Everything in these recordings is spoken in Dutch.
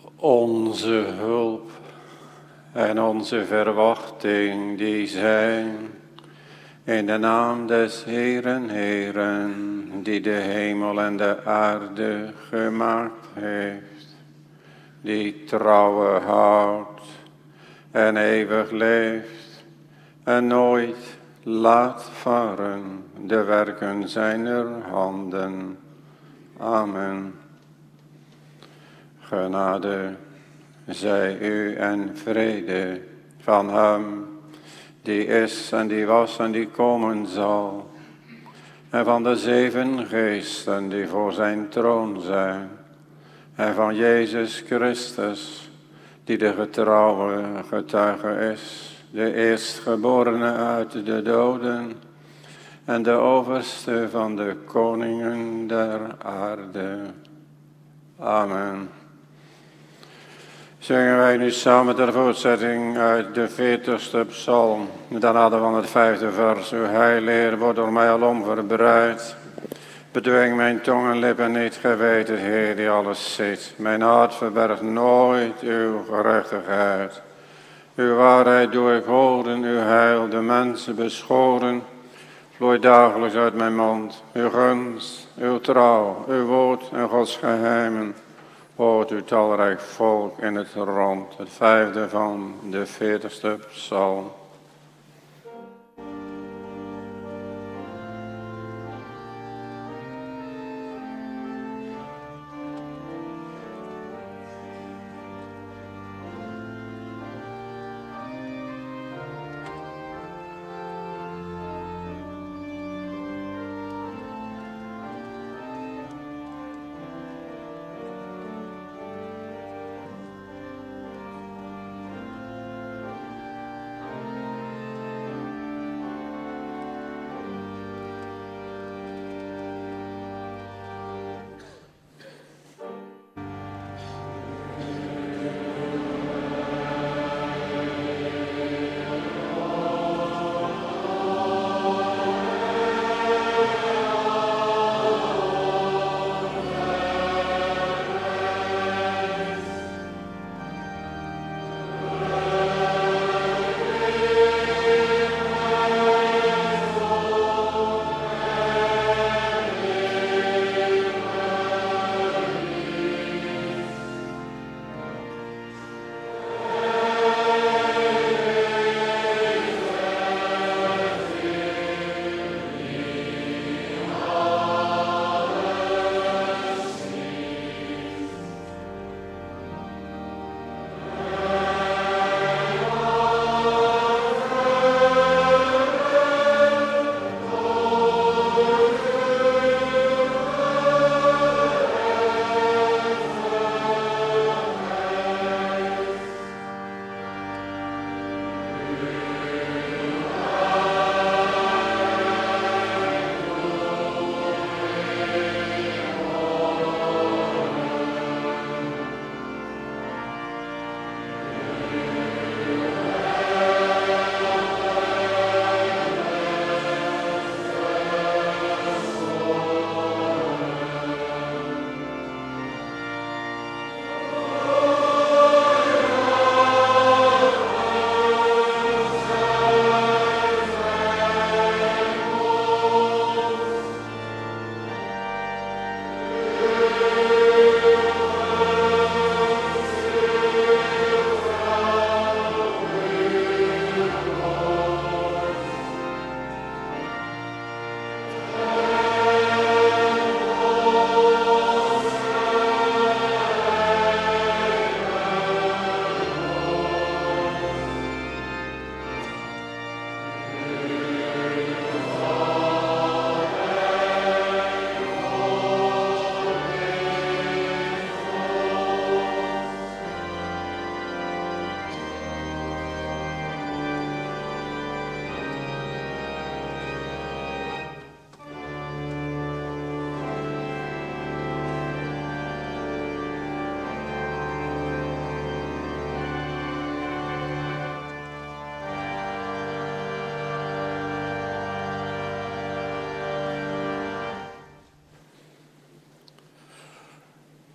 Onze hulp en onze verwachting die zijn in de naam des Heeren, die de hemel en de aarde gemaakt heeft, die trouwe houdt en eeuwig leeft en nooit laat varen de werken zijner handen. Amen. Genade zij u en vrede van hem die is en die was en die komen zal, en van de 7 geesten die voor zijn troon zijn, en van Jezus Christus die de getrouwe getuige is, de eerstgeborene uit de doden en de overste van de koningen der aarde. Amen. Zingen wij nu samen ter voortzetting uit de 40ste psalm. Dan hadden we van het 5e vers. Uw heileer wordt door mij alom verbreid. Bedwing mijn tong en lippen niet, gij weet het, Heer die alles ziet. Mijn hart verbergt nooit uw gerechtigheid. Uw waarheid doe ik horen, uw heil de mensen beschoren. Vloeit dagelijks uit mijn mond. Uw gunst, uw trouw, uw woord en Gods geheimen. Hoort uw talrijk volk in het rond. Het 5e van de 40ste psalm.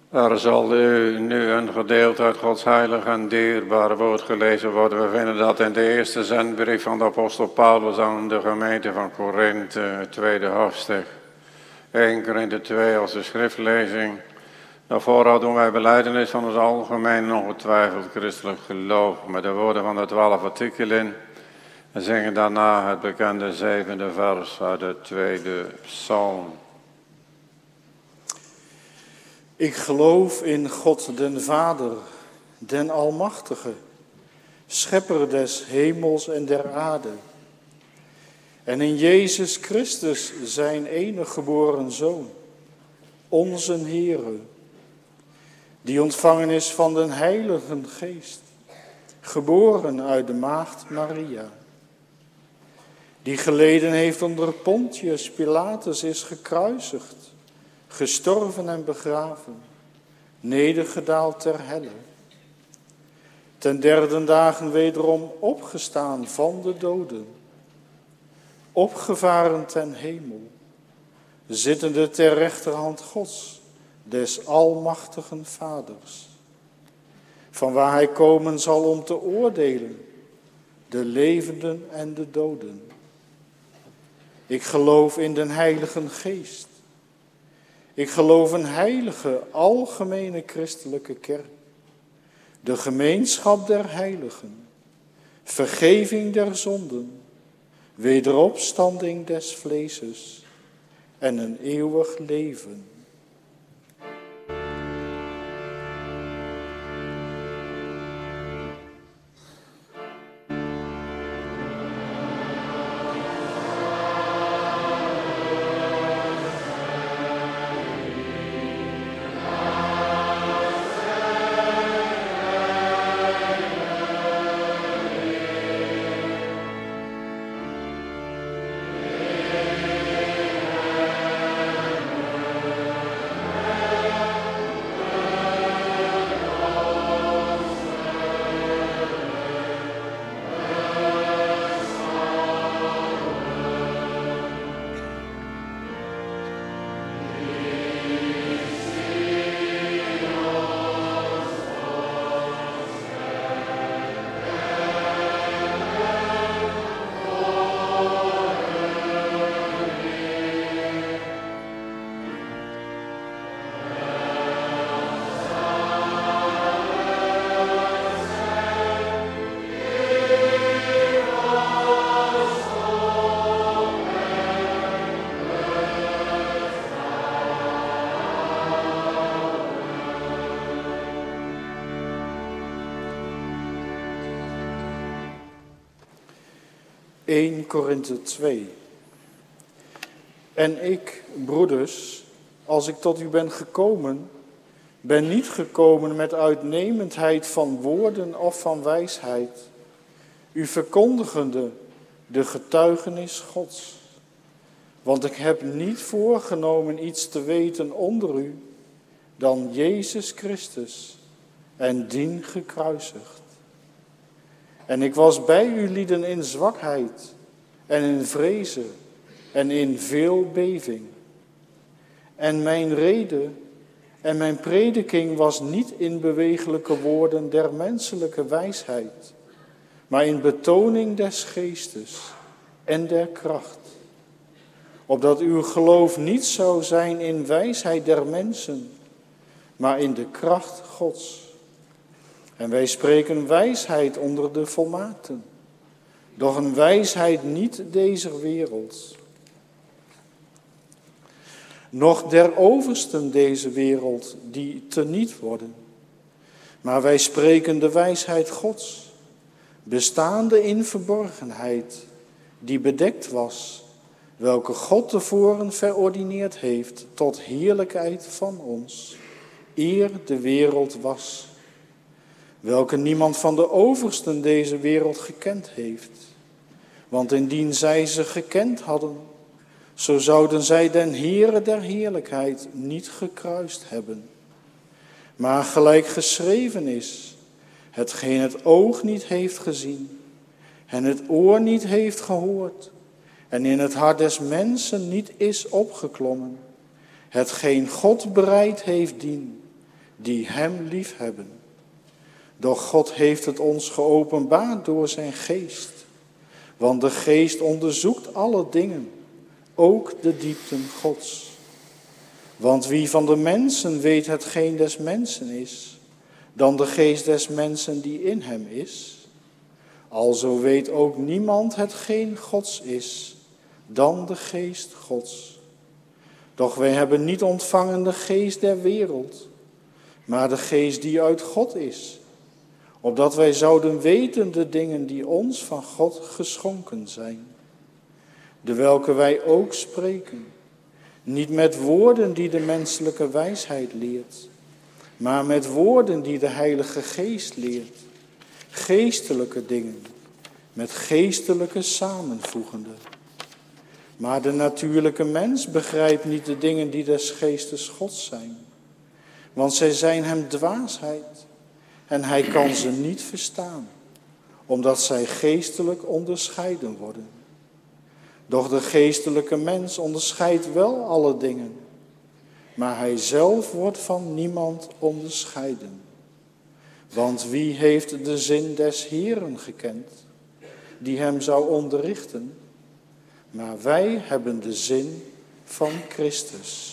Er zal u nu een gedeelte uit Gods heilig en dierbare woord gelezen worden. We vinden dat in de eerste zendbrief van de apostel Paulus aan de gemeente van Korinthe, het tweede hoofdstuk. 1 Korinthe 2 als de schriftlezing. Daarvoor doen wij belijdenis van ons algemeen ongetwijfeld christelijk geloof met de woorden van de 12 artikelen. En zingen daarna het bekende 7e vers uit de 2e psalm. Ik geloof in God den Vader, den Almachtige, schepper des hemels en der aarde. En in Jezus Christus, zijn enige geboren Zoon, onze Heere, die ontvangen is van den Heilige Geest, geboren uit de maagd Maria, die geleden heeft onder Pontius Pilatus, is gekruisigd, gestorven en begraven, nedergedaald ter helle. Ten derde dagen wederom opgestaan van de doden, opgevaren ten hemel, zittende ter rechterhand Gods, des almachtigen Vaders, vanwaar hij komen zal om te oordelen, de levenden en de doden. Ik geloof in den Heilige Geest. Ik geloof een heilige, algemene christelijke kerk, de gemeenschap der heiligen, vergeving der zonden, wederopstanding des vleeses en een eeuwig leven. (1 Korinthe 2). En ik, broeders, als ik tot u ben gekomen, ben niet gekomen met uitnemendheid van woorden of van wijsheid, u verkondigende de getuigenis Gods. Want ik heb niet voorgenomen iets te weten onder u dan Jezus Christus en dien gekruisigd. En ik was bij u lieden in zwakheid en in vrezen en in veel beving. En mijn rede en mijn prediking was niet in bewegelijke woorden der menselijke wijsheid, maar in betoning des geestes en der kracht. Opdat uw geloof niet zou zijn in wijsheid der mensen, maar in de kracht Gods. En wij spreken wijsheid onder de volmaakten, doch een wijsheid niet dezer wereld. Noch der oversten deze wereld, die teniet worden. Maar wij spreken de wijsheid Gods, bestaande in verborgenheid, die bedekt was, welke God tevoren verordineerd heeft tot heerlijkheid van ons, eer de wereld was. Welke niemand van de oversten deze wereld gekend heeft. Want indien zij ze gekend hadden, zo zouden zij den Heere der heerlijkheid niet gekruist hebben. Maar gelijk geschreven is, hetgeen het oog niet heeft gezien, en het oor niet heeft gehoord, en in het hart des mensen niet is opgeklommen, hetgeen God bereid heeft dien, die hem liefhebben. Doch God heeft het ons geopenbaard door zijn geest. Want de geest onderzoekt alle dingen, ook de diepten Gods. Want wie van de mensen weet hetgeen des mensen is, dan de geest des mensen die in hem is? Alzo weet ook niemand hetgeen Gods is, dan de geest Gods. Doch wij hebben niet ontvangen de geest der wereld, maar de geest die uit God is, opdat wij zouden weten de dingen die ons van God geschonken zijn, de welke wij ook spreken, niet met woorden die de menselijke wijsheid leert, maar met woorden die de Heilige Geest leert, geestelijke dingen, met geestelijke samenvoegende. Maar de natuurlijke mens begrijpt niet de dingen die des geestes Gods zijn, want zij zijn hem dwaasheid en hij kan ze niet verstaan, omdat zij geestelijk onderscheiden worden. Doch de geestelijke mens onderscheidt wel alle dingen, maar hij zelf wordt van niemand onderscheiden. Want wie heeft de zin des Heeren gekend, die hem zou onderrichten? Maar wij hebben de zin van Christus.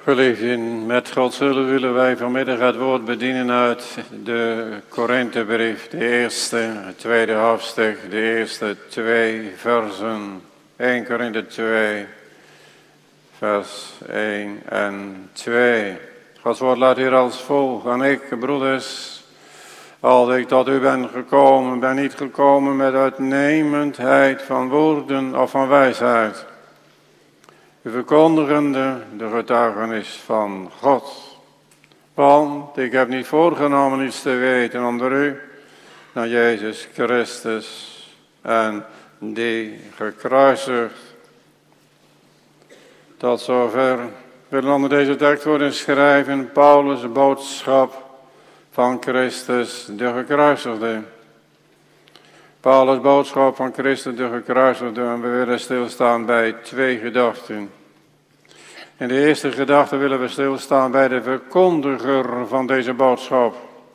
Geliefden, met Gods hulp willen wij vanmiddag het woord bedienen uit de Korinthebrief, de het tweede hoofdstuk, de eerste 2 versen. 1 Korinthe 2, vers 1 en 2. Gods woord laat hier als volgt: en ik, broeders, als ik tot u ben gekomen, ben niet gekomen met uitnemendheid van woorden of van wijsheid, verkondigende de getuigenis van God. Want ik heb niet voorgenomen iets te weten onder u dan Jezus Christus en die gekruisigd. Tot zover willen onder deze tekst worden schrijven Paulus' boodschap van Christus de gekruisigde. Paulus' boodschap van Christus de gekruisigde, en we willen stilstaan bij 2 gedachten. In de eerste gedachte willen we stilstaan bij de verkondiger van deze boodschap.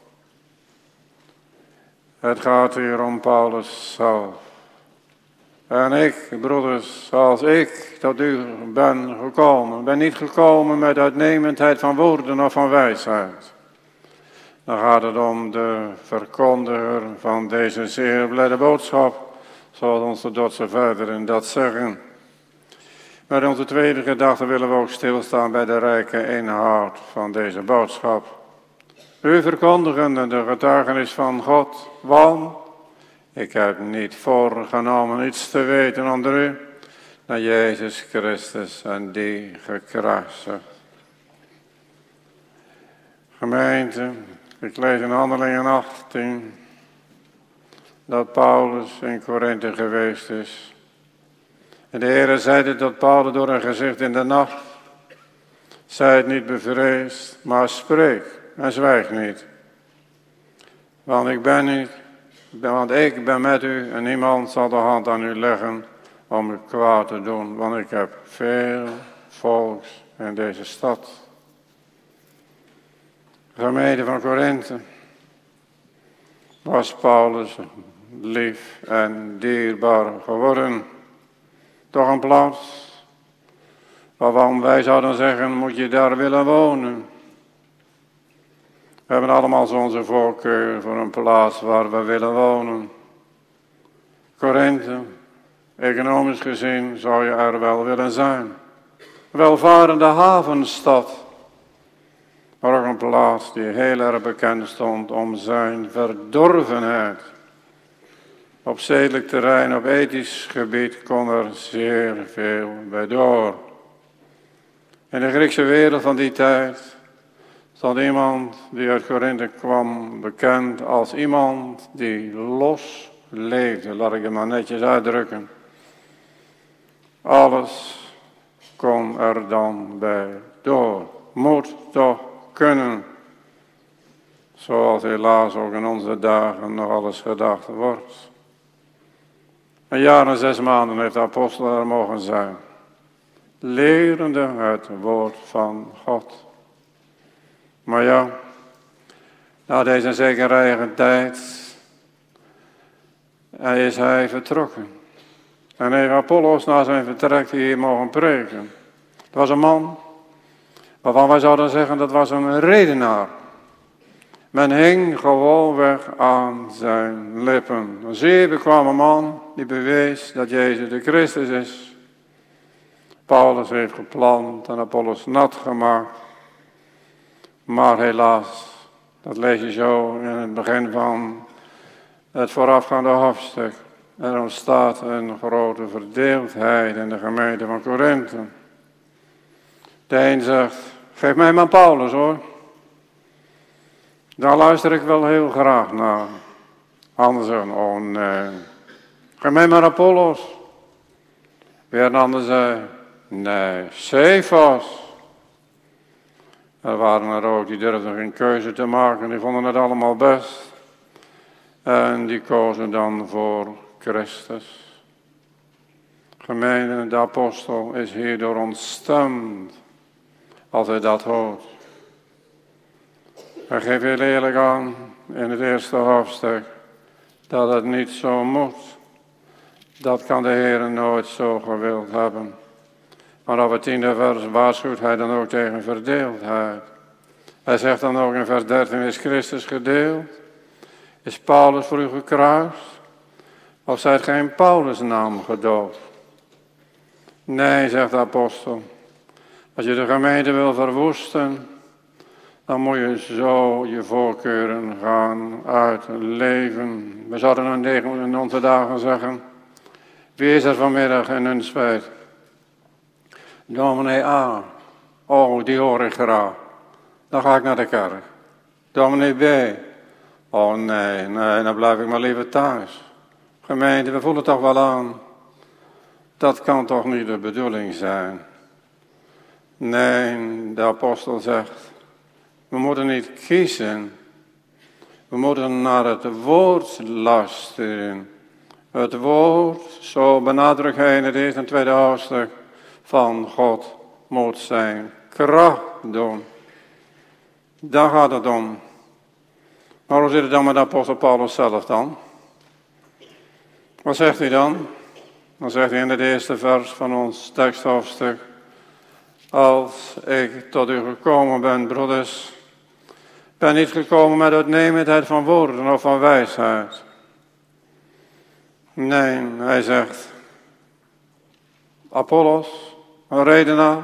Het gaat hier om Paulus zelf. En ik, broeders, als ik tot u ben gekomen, ben niet gekomen met uitnemendheid van woorden of van wijsheid. Dan gaat het om de verkondiger van deze zeer blijde boodschap, zoals onze Dordtse vaderen dat zeggen. Met onze tweede gedachte willen we ook stilstaan bij de rijke inhoud van deze boodschap. U verkondigen de getuigenis van God, want ik heb niet voorgenomen iets te weten onder u dan Jezus Christus en die gekruisigd. Gemeente, ik lees in Handelingen 18 dat Paulus in Korinthe geweest is. En de Heere zeide tot Paulus door een gezicht in de nacht: zijt niet bevreesd, maar spreek en zwijg niet. Want ik ben met u en niemand zal de hand aan u leggen om u kwaad te doen, want ik heb veel volks in deze stad. De gemeente van Korinthe was Paulus lief en dierbaar geworden. Toch een plaats waarvan wij zouden zeggen, moet je daar willen wonen. We hebben allemaal zo onze voorkeur voor een plaats waar we willen wonen. Korinthe, economisch gezien zou je er wel willen zijn. Welvarende havenstad. Maar ook een plaats die heel erg bekend stond om zijn verdorvenheid. Op zedelijk terrein, op ethisch gebied kon er zeer veel bij door. In de Griekse wereld van die tijd stond iemand die uit Korinthe kwam bekend als iemand die los leefde, laat ik het maar netjes uitdrukken. Alles kon er dan bij door. Moet toch kunnen. Zoals helaas ook in onze dagen nog alles gedacht wordt. Een jaar en 6 maanden heeft de apostel er mogen zijn. Lerende het woord van God. Maar ja, na deze zekere tijd is hij vertrokken. En heeft Apollos na zijn vertrek hier mogen preken. Het was een man waarvan wij zouden zeggen dat was een redenaar. Men hing gewoonweg aan zijn lippen. Een zeer bekwame man die bewees dat Jezus de Christus is. Paulus heeft geplant en Apollos nat gemaakt. Maar helaas, dat lees je zo in het begin van het voorafgaande hoofdstuk. Er ontstaat een grote verdeeldheid in de gemeente van Korinthe. De een zegt, geef mij maar Paulus hoor. Daar luister ik wel heel graag naar. Anderen zeggen, oh nee, geef mij maar Apollos. Weer een ander zei, nee, Cephas. Er waren er ook die durfden geen keuze te maken, die vonden het allemaal best. En die kozen dan voor Christus. Gemeente, de apostel is hierdoor ontstemd als hij dat hoort. Hij geeft heel eerlijk aan in het eerste hoofdstuk dat het niet zo moet. Dat kan de Heer nooit zo gewild hebben. Maar op het 10e vers waarschuwt hij dan ook tegen verdeeldheid. Hij zegt dan ook in vers 13, is Christus gedeeld? Is Paulus voor u gekruist? Of zijt gij in Paulus' naam gedoopt? Nee, zegt de apostel. Als je de gemeente wil verwoesten, dan moet je zo je voorkeuren gaan uitleven. We zouden in onze dagen zeggen, wie is er vanmiddag in Nunspeet? Dominee A. Oh, die hoor ik graag. Dan ga ik naar de kerk. Dominee B. Oh nee, dan blijf ik maar liever thuis. Gemeente, we voelen toch wel aan. Dat kan toch niet de bedoeling zijn. Nee, de apostel zegt, we moeten niet kiezen. We moeten naar het woord luisteren. Het woord, zo benadrukt hij in het eerste en tweede hoofdstuk, van God moet zijn kracht doen. Daar gaat het om. Maar hoe zit het dan met de apostel Paulus zelf dan? Wat zegt hij dan? Dan zegt hij in het eerste vers van ons teksthoofdstuk. Als ik tot u gekomen ben, broeders, ben niet gekomen met uitnemendheid van woorden of van wijsheid. Nee, hij zegt, Apollos, een redenaar,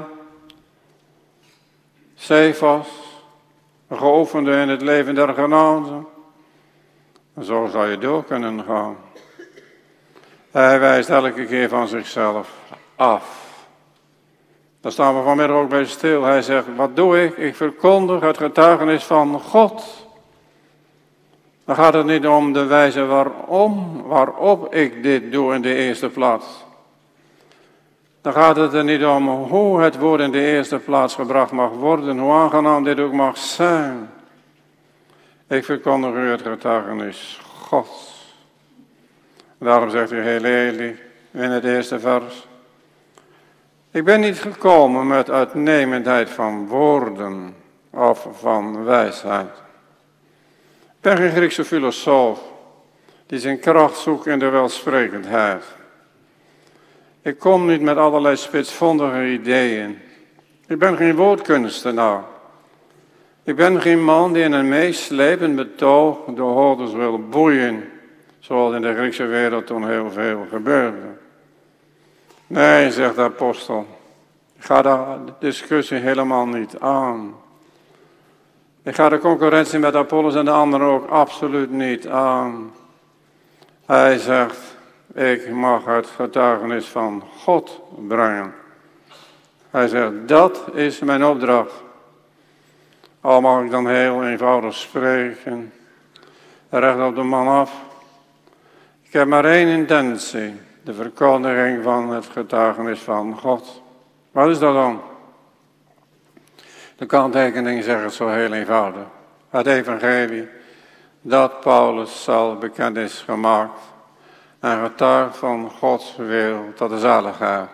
Cephas, een geoefende in het leven der genade. En zo zou je door kunnen gaan. Hij wijst elke keer van zichzelf af. Daar staan we vanmiddag ook bij stil. Hij zegt, wat doe ik? Ik verkondig het getuigenis van God. Dan gaat het niet om de wijze waarop ik dit doe in de eerste plaats. Dan gaat het er niet om hoe het woord in de eerste plaats gebracht mag worden, hoe aangenaam dit ook mag zijn. Ik verkondig u het getuigenis Gods. Daarom zegt hij heel eerlijk in het eerste vers. Ik ben niet gekomen met uitnemendheid van woorden of van wijsheid. Ik ben geen Griekse filosoof die zijn kracht zoekt in de welsprekendheid. Ik kom niet met allerlei spitsvondige ideeën. Ik ben geen woordkunstenaar. Ik ben geen man die in een meeslepend betoog de hoorders wil boeien, zoals in de Griekse wereld toen heel veel gebeurde. Nee, zegt de apostel, ik ga de discussie helemaal niet aan. Ik ga de concurrentie met Apollos en de anderen ook absoluut niet aan. Hij zegt, ik mag het getuigenis van God brengen. Hij zegt, dat is mijn opdracht. Al mag ik dan heel eenvoudig spreken, recht op de man af. Ik heb maar één intentie, de verkondiging van het getuigenis van God. Wat is dat dan? De kanttekening zegt het zo heel eenvoudig. Het evangelie dat Paulus zelf bekend is gemaakt en getuigt van Gods wil tot de zaligheid.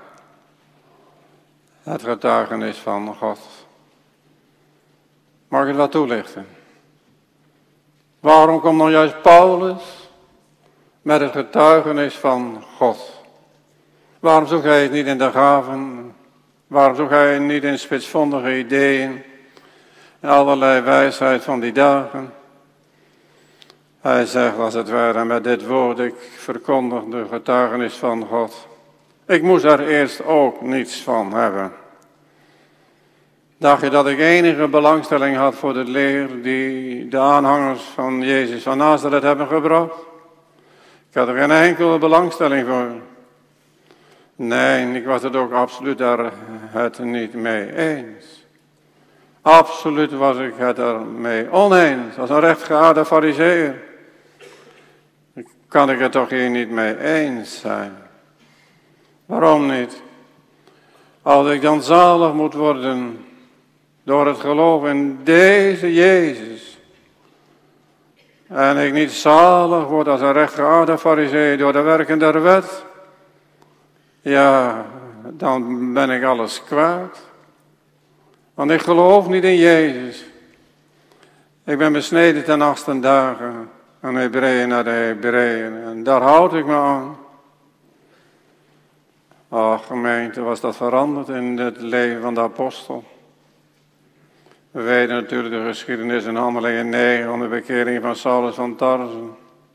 Het getuigenis van God. Mag ik het wat toelichten? Waarom komt dan juist Paulus met het getuigenis van God? Waarom zoekt hij het niet in de gaven? Waarom zoekt hij het niet in spitsvondige ideeën? En allerlei wijsheid van die dagen? Hij zegt als het ware met dit woord, ik verkondig de getuigenis van God. Ik moest daar eerst ook niets van hebben. Dacht je dat ik enige belangstelling had voor de leer die de aanhangers van Jezus van Nazareth hebben gebracht? Ik had er geen enkele belangstelling voor. Nee, ik was het ook absoluut daar het niet mee eens. Absoluut was ik het er mee oneens. Als een rechtgeaarde farizeeër kan ik het toch hier niet mee eens zijn. Waarom niet? Als ik dan zalig moet worden door het geloof in deze Jezus. En ik niet zalig word als een rechtgeaarde farizeeër door de werken der wet. Ja, dan ben ik alles kwijt. Want ik geloof niet in Jezus. Ik ben besneden ten 8e dagen. Aan Hebreeën naar de Hebreeën. En daar houd ik me aan. Ach, gemeente, was dat veranderd in het leven van de apostel? We weten natuurlijk de geschiedenis in Handelingen 9 van de bekering van Saulus van Tarsen.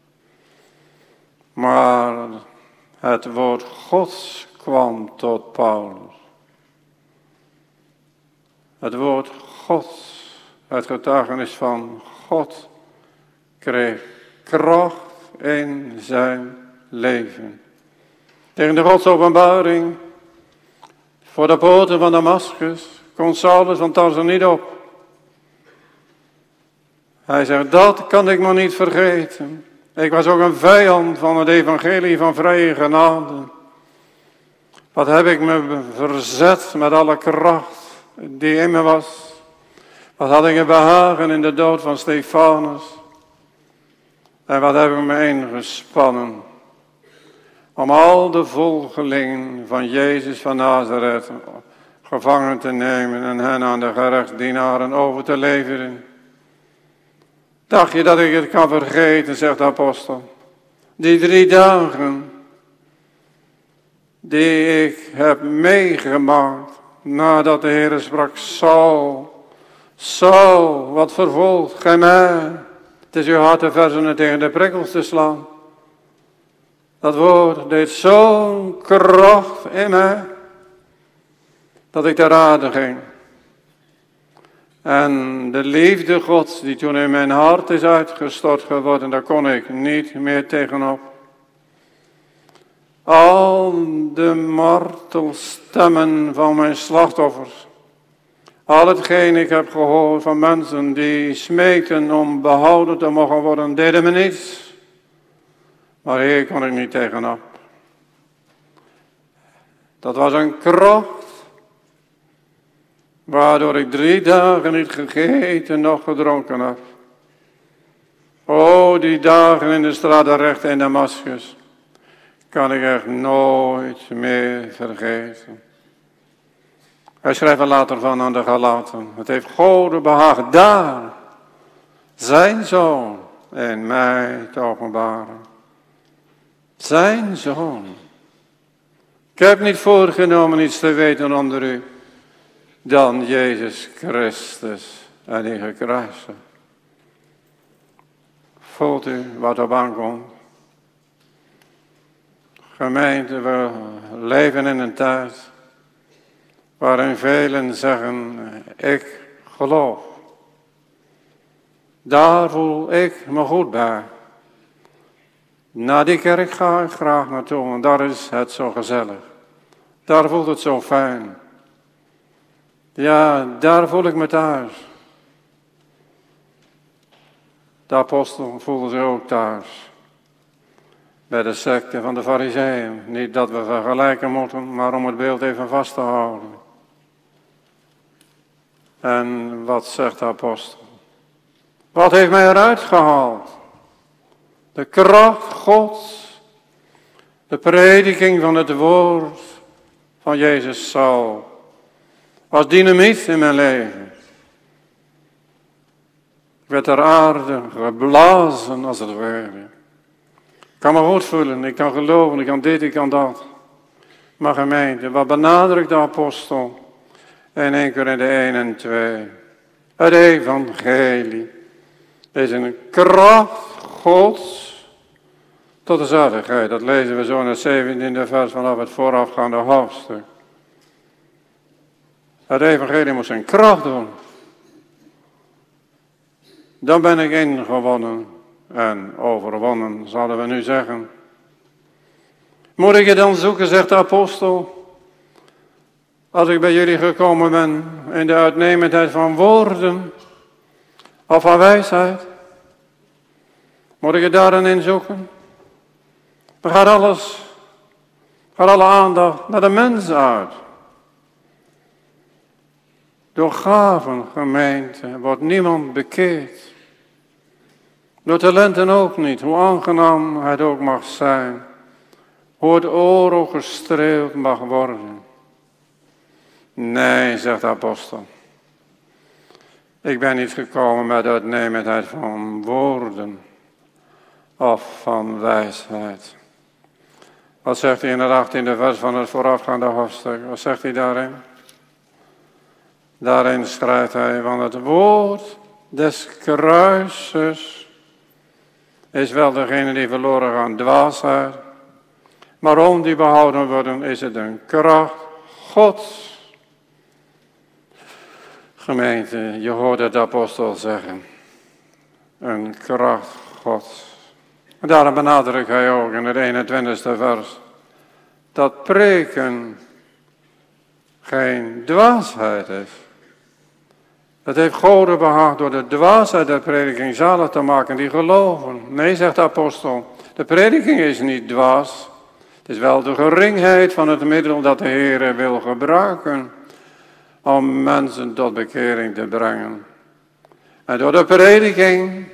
Maar het woord Gods kwam tot Paulus. Het woord Gods, het getuigenis van God, kreeg kracht in zijn leven. Tegen de godsopenbaring voor de poorten van Damascus kon Saulus van Tarsen niet op. Hij zegt, dat kan ik me niet vergeten. Ik was ook een vijand van het evangelie van vrije genade. Wat heb ik me verzet met alle kracht die in me was. Wat had ik een behagen in de dood van Stefanus. En wat heb ik me ingespannen om al de volgelingen van Jezus van Nazareth gevangen te nemen en hen aan de gerechtsdienaren over te leveren. Dacht je dat ik het kan vergeten, zegt de apostel. Die 3 dagen die ik heb meegemaakt nadat de Heer sprak, Saul, wat vervolgt gij mij? Het is uw hart te verzen tegen de prikkels te slaan. Dat woord deed zo'n kracht in mij, dat ik te raden ging. En de liefde Gods die toen in mijn hart is uitgestort geworden, daar kon ik niet meer tegenop. Al de martelstemmen van mijn slachtoffers, al hetgeen ik heb gehoord van mensen die smeekten om behouden te mogen worden, deden me niets. Maar hier kon ik niet tegenop. Dat was een kracht, waardoor ik 3 dagen niet gegeten nog gedronken heb. O, die dagen in de straat recht in Damascus, kan ik echt nooit meer vergeten. Hij schrijft er later van aan de Galaten. Het heeft Gode behagen daar zijn zoon in mij te openbaren. Zijn zoon. Ik heb niet voorgenomen iets te weten onder u dan Jezus Christus en die gekruisigd. Voelt u wat op aankomt? Gemeente, we leven in een tijd waarin velen zeggen, ik geloof. Daar voel ik me goed bij. Naar die kerk ga ik graag naartoe, en daar is het zo gezellig. Daar voelt het zo fijn. Ja, daar voel ik me thuis. De apostel voelde zich ook thuis. Bij de secte van de Farizeeën. Niet dat we vergelijken moeten, maar om het beeld even vast te houden. En wat zegt de apostel? Wat heeft mij eruit gehaald? De kracht Gods. De prediking van het woord van Jezus Saul. Was dynamiet in mijn leven. Ik werd ter aarde geblazen als het ware. Ik kan me goed voelen, ik kan geloven, ik kan dit, ik kan dat. Maar gemeente, wat benadrukt de apostel in 1 Korinthe 1 en 2? Het evangelie is een kracht Gods tot de zaligheid. Dat lezen we zo in het 17e vers vanaf het voorafgaande hoofdstuk. Het evangelie moet zijn kracht doen. Dan ben ik ingewonnen en overwonnen, zouden we nu zeggen. Moet ik je dan zoeken, zegt de apostel, als ik bij jullie gekomen ben in de uitnemendheid van woorden of van wijsheid? Moet ik je daarin in zoeken? Dan gaat alle aandacht naar de mens uit. Door gaven, gemeente, wordt niemand bekeerd. Door talenten ook niet, hoe aangenaam het ook mag zijn. Hoe het oor ook gestreeld mag worden. Nee, zegt de apostel. Ik ben niet gekomen met uitnemendheid van woorden of van wijsheid. Wat zegt hij in het 18e vers van het voorafgaande hoofdstuk? Wat zegt hij daarin? Daarin schrijft hij van het woord des kruises is wel degene die verloren gaan dwaasheid. Maar om die behouden worden is het een kracht Gods. Gemeente, je hoort het de apostel zeggen. Een kracht Gods. En daarom benadrukt hij ook in het 21e vers. Dat preken geen dwaasheid is. Het heeft God behaagd door de dwaasheid der prediking zalig te maken die geloven. Nee, zegt de apostel, de prediking is niet dwaas. Het is wel de geringheid van het middel dat de Heer wil gebruiken om mensen tot bekering te brengen. En door de prediking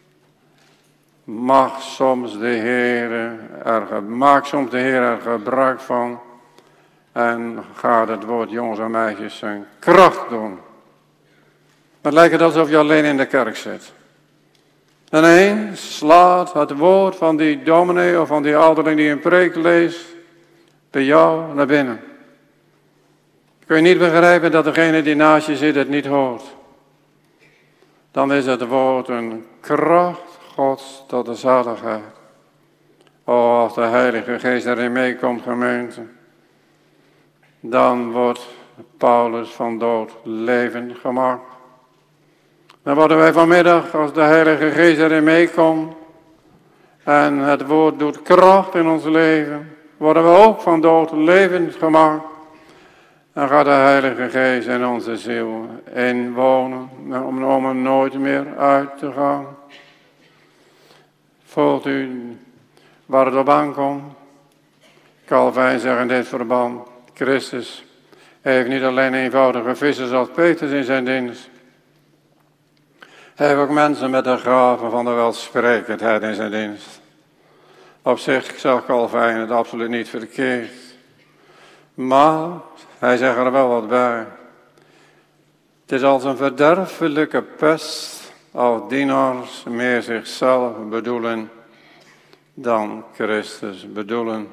maakt soms de Heer er gebruik van en gaat het woord jongens en meisjes zijn kracht doen. Het lijkt alsof je alleen in de kerk zit. En ineens slaat het woord van die dominee of van die ouderling die een preek leest bij jou naar binnen. Kun je niet begrijpen dat degene die naast je zit het niet hoort. Dan is het woord een kracht Gods tot de zaligheid. Oh, als de Heilige Geest erin meekomt, gemeente. Dan wordt Paulus van dood levend gemaakt. Dan worden wij vanmiddag, als de Heilige Geest erin meekomt en het woord doet kracht in ons leven, worden we ook van dood levend gemaakt. Dan gaat de Heilige Geest in onze ziel inwonen om er nooit meer uit te gaan. Voelt u waar het op aankomt? Calvijn zegt in dit verband, Christus heeft niet alleen eenvoudige vissers als Petrus in zijn dienst. Hij heeft ook mensen met de gaven van de welsprekendheid in zijn dienst. Op zich zegt Calvijn het absoluut niet verkeerd. Maar hij zegt er wel wat bij. Het is als een verderfelijke pest als dienaars meer zichzelf bedoelen dan Christus bedoelen.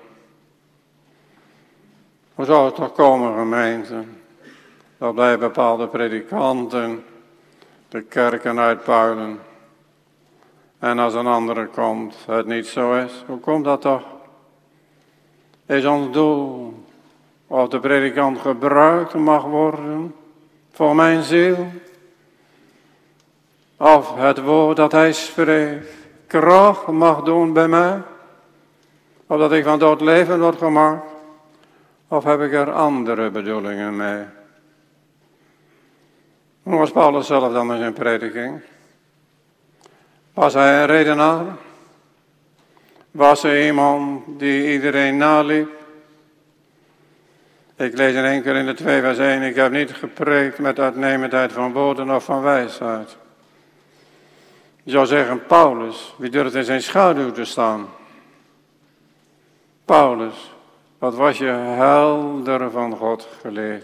Hoe zou het toch komen, gemeente, dat bij bepaalde predikanten de kerken uitpuilen en als een andere komt het niet zo is? Hoe komt dat toch? Is ons doel of de predikant gebruikt mag worden voor mijn ziel? Of het woord dat hij spreekt kracht mag doen bij mij? Of dat ik van dood leven word gemaakt? Of heb ik er andere bedoelingen mee? Hoe was Paulus zelf dan in zijn prediking? Was hij een redenaar? Was hij iemand die iedereen naliep? Ik lees in 1 Korinthe 2 vers 1. Ik heb niet gepreekt met uitnemendheid van woorden of van wijsheid. Je zou zeggen, Paulus, wie durft in zijn schaduw te staan? Paulus, wat was je helder van God geleerd?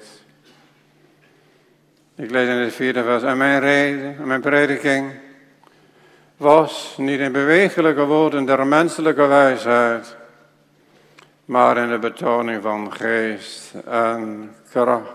Ik lees in het 4e vers. En mijn reden, mijn prediking was niet in bewegelijke woorden der menselijke wijsheid, maar in de betoning van geest en kracht.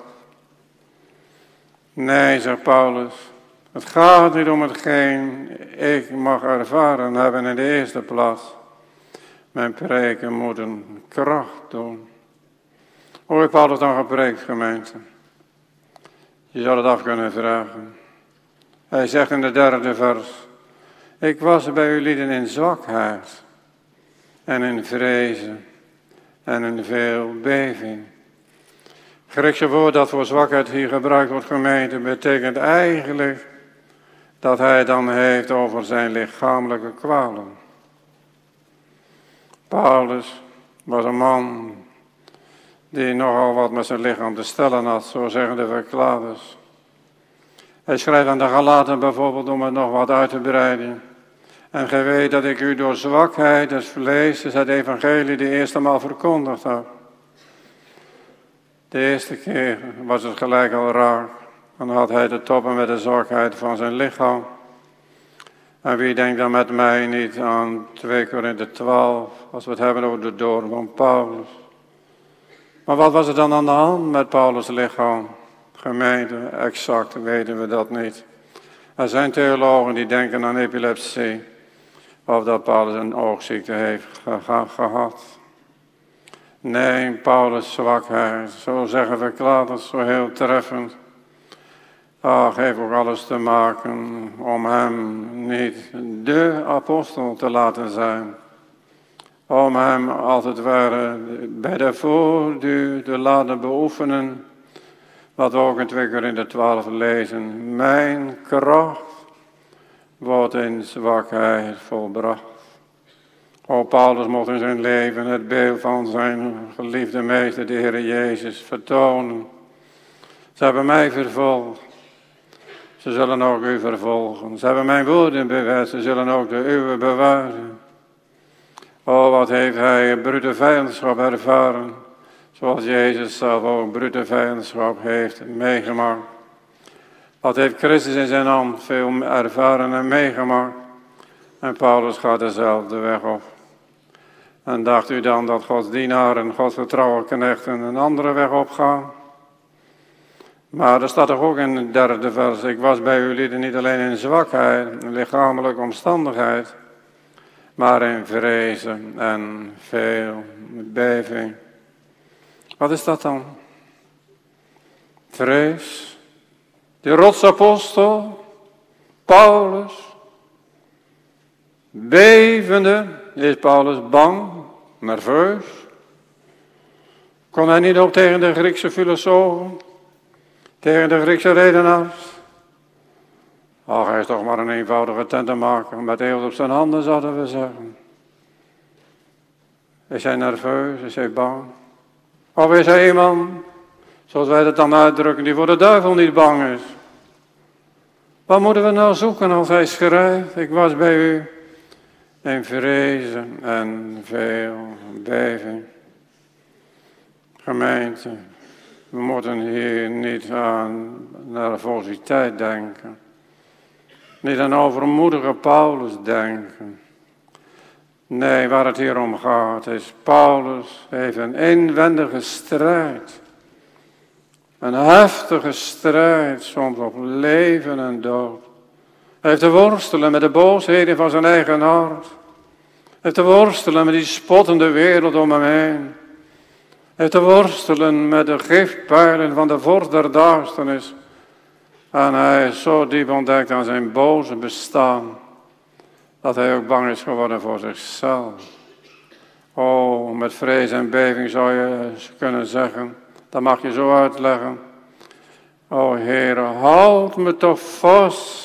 Nee, zegt Paulus, het gaat niet om hetgeen ik mag ervaren hebben in de eerste plaats. Mijn preken moet een kracht doen. Hoe heeft Paulus dan gepreekt, gemeente? Je zou het af kunnen vragen. Hij zegt in de 3e vers. Ik was bij u lieden in zwakheid en in vrezen en in veel beving. Het Griekse woord dat voor zwakheid hier gebruikt wordt, gemeente, betekent eigenlijk dat hij dan heeft over zijn lichamelijke kwalen. Paulus was een man die nogal wat met zijn lichaam te stellen had, zo zeggen de verklaarders. Hij schrijft aan de Galaten bijvoorbeeld om het nog wat uit te breiden. En gij weet dat ik u door zwakheid des vlees het evangelie de eerste maal verkondigd heb. De eerste keer was het gelijk al raar. Dan had hij te toppen met de zwakheid van zijn lichaam. En wie denkt dan met mij niet aan 2 Korinthe 12, als we het hebben over de doorn van Paulus. Maar wat was er dan aan de hand met Paulus' lichaam? Gemeente, exact weten we dat niet. Er zijn theologen die denken aan epilepsie, of dat Paulus een oogziekte heeft gehad. Nee, Paulus' zwakheid, zo zeggen verklaarders, zo heel treffend. Heeft ook alles te maken om hem niet de apostel te laten zijn. Om hem als het ware bij de voorduur te laten beoefenen. Wat we ook in 2 Korinthe 12 lezen. Mijn kracht wordt in zwakheid volbracht. Paulus mocht in zijn leven het beeld van zijn geliefde meester, de Heer Jezus, vertonen. Ze hebben mij vervolgd. Ze zullen ook u vervolgen. Ze hebben mijn woorden bewaard. Ze zullen ook de uwe bewaren. Wat heeft hij brute vijandschap ervaren. Zoals Jezus zelf ook brute vijandschap heeft meegemaakt. Wat heeft Christus in zijn hand veel ervaren en meegemaakt. En Paulus gaat dezelfde weg op. En dacht u dan dat Gods dienaren, Gods vertrouwen knechten een andere weg opgaan? Maar er staat toch ook in het 3e vers. Ik was bij u lieden niet alleen in zwakheid, in lichamelijke omstandigheid. Maar in vrezen en veel beving. Wat is dat dan? Vrees. De rotsapostel, Paulus. Bevende, is Paulus bang, nerveus. Kon hij niet op tegen de Griekse filosofen, tegen de Griekse redenaars? Hij is toch maar een eenvoudige tentenmaker, met eeuwig op zijn handen zouden we zeggen. Is hij nerveus, is hij bang? Of is hij iemand, zoals wij dat dan uitdrukken, die voor de duivel niet bang is? Wat moeten we nou zoeken als hij schrijft? Ik was bij u in vrezen en veel beving. Gemeente, we moeten hier niet aan nervositeit denken. Niet aan overmoedige Paulus denken. Nee, waar het hier om gaat is, Paulus heeft een inwendige strijd. Een heftige strijd, soms op leven en dood. Hij heeft te worstelen met de boosheden van zijn eigen hart. Hij heeft te worstelen met die spottende wereld om hem heen. Hij heeft te worstelen met de giftpijlen van de vorst der duisternis. En hij is zo diep ontdekt aan zijn boze bestaan, dat hij ook bang is geworden voor zichzelf. Met vrees en beving zou je kunnen zeggen, dat mag je zo uitleggen. Heere, houd me toch vast.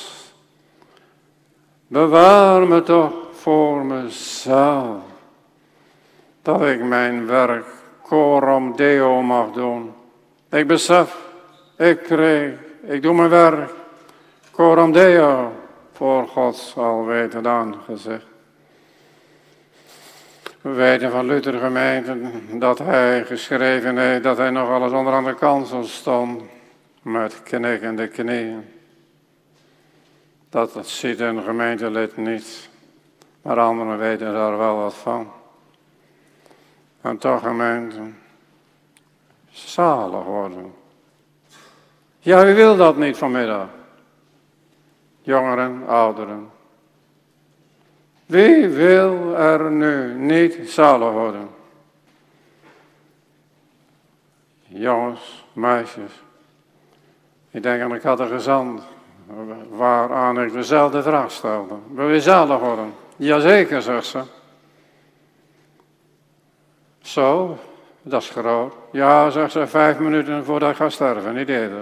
Bewaar me toch voor mezelf. Dat ik mijn werk coram deo mag doen. Ik besef, ik preek, ik doe mijn werk. Coram deo, voor Gods alwetend aangezicht. We weten van Luther gemeente dat hij geschreven heeft dat hij nog alles onder aan de kansel stond. Met knikkende knieën. Dat ziet een gemeentelid niet. Maar anderen weten daar wel wat van. En toch gemeente, zalig worden. Ja, wie wil dat niet vanmiddag? Jongeren, ouderen. Wie wil er nu niet zalig worden? Jongens, meisjes. Ik denk aan de catechizant, waaraan ik dezelfde vraag stelde. Wil je zalig worden? Jazeker, zegt ze. Zo, dat is groot. Ja, zegt ze, 5 minuten voordat ik ga sterven, niet eerder.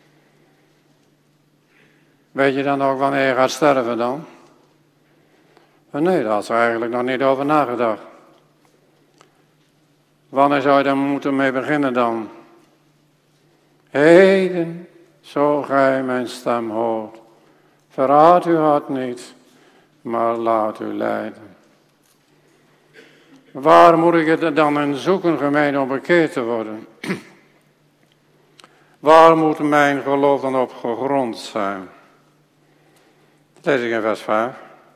Weet je dan ook wanneer je gaat sterven dan? Nee, daar had ze eigenlijk nog niet over nagedacht. Wanneer zou je dan moeten mee beginnen dan? Heden, zo gij mijn stem hoort. Verraad uw hart niet, maar laat u leiden. Waar moet ik het dan in zoeken, gemeente, om bekeerd te worden? Waar moet mijn geloof dan op gegrond zijn? Dat lees ik in vers 5.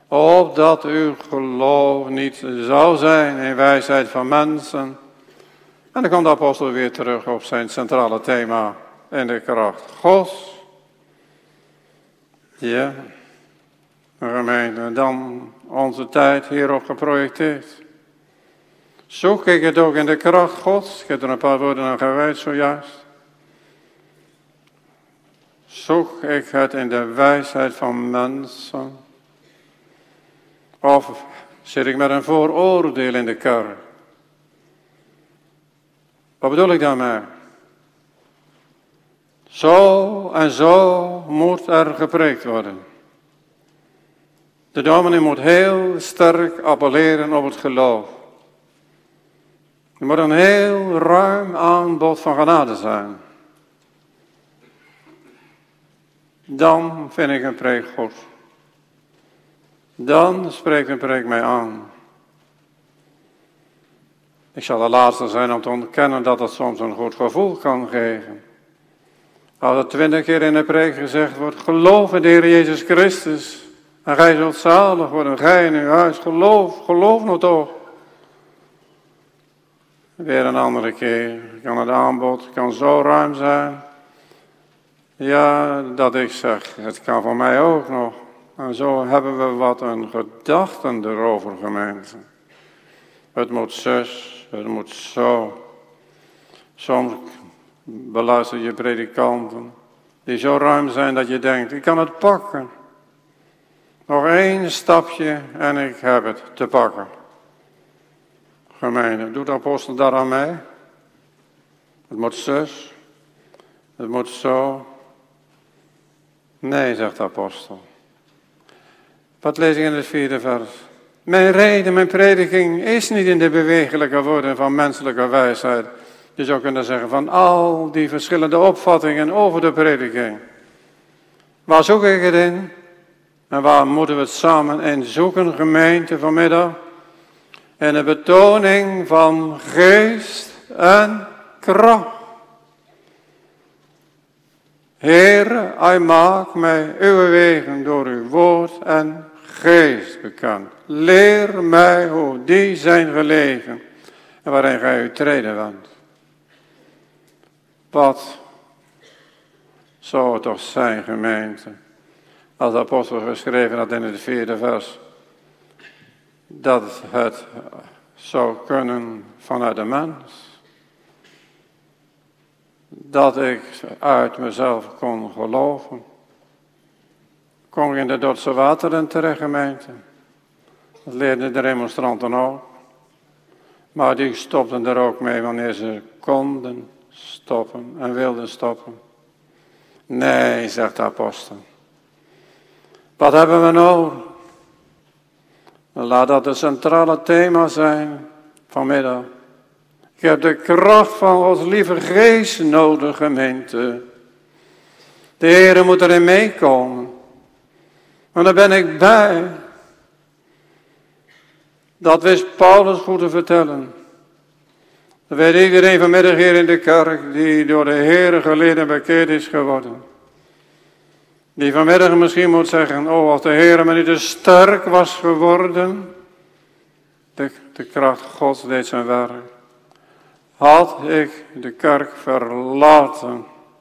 opdat uw geloof niet zou zijn in wijsheid van mensen. En dan komt de apostel weer terug op zijn centrale thema in de kracht Gods. Ja, gemeente, dan onze tijd hierop geprojecteerd. Zoek ik het ook in de kracht Gods? Ik heb er een paar woorden aan gewijd zojuist. Zoek ik het in de wijsheid van mensen? Of zit ik met een vooroordeel in de kerk? Wat bedoel ik daarmee? Zo en zo moet er gepreekt worden. De dominee moet heel sterk appelleren op het geloof. Er moet een heel ruim aanbod van genade zijn. Dan vind ik een preek goed. Dan spreekt een preek mij aan. Ik zal de laatste zijn om te ontkennen dat het soms een goed gevoel kan geven. Als er 20 keer in de preek gezegd wordt, geloof in de Heer Jezus Christus. En gij zult zalig worden, gij in uw huis. Geloof nou toch. Weer een andere keer kan het aanbod kan zo ruim zijn. Ja, dat ik zeg, het kan voor mij ook nog. En zo hebben we wat een gedachten erover, gemeente. Het moet zus, het moet zo. Soms beluister je predikanten die zo ruim zijn dat je denkt, ik kan het pakken. Nog 1 stapje en ik heb het te pakken. Gemeente, doet de apostel daar aan mee? Het moet zus, het moet zo. Nee, zegt de apostel. Wat lees ik in het 4e vers? Mijn reden, mijn prediking is niet in de bewegelijke woorden van menselijke wijsheid. Je zou kunnen zeggen van al die verschillende opvattingen over de prediking. Waar zoek ik het in? En waar moeten we het samen in zoeken, gemeente, vanmiddag? In de betoning van geest en kracht. Heere, hij maakt mij uw wegen door uw woord en geest bekend. Leer mij hoe die zijn gelegen en waarin gij uw treden wendt. Wat zou het toch zijn, gemeente, als de apostel geschreven had in het 4e vers, dat het zou kunnen vanuit de mens. Dat ik uit mezelf kon geloven. Kom ik in de Dordtse wateren terecht, gemeente. Dat leerden de remonstranten ook. Maar die stopten er ook mee wanneer ze konden stoppen en wilden stoppen. Nee, zegt de apostel. Wat hebben we nodig? Laat dat het centrale thema zijn vanmiddag. Ik heb de kracht van Gods lieve geest nodig, gemeente. De Heer moet erin meekomen. Want daar ben ik bij. Dat wist Paulus goed te vertellen. Dat weet iedereen vanmiddag hier in de kerk die door de Heer geleerd en bekeerd is geworden. Die vanmiddag misschien moet zeggen, oh als de Heer me niet te sterk was geworden. De kracht Gods deed zijn werk. Had ik de kerk verlaten.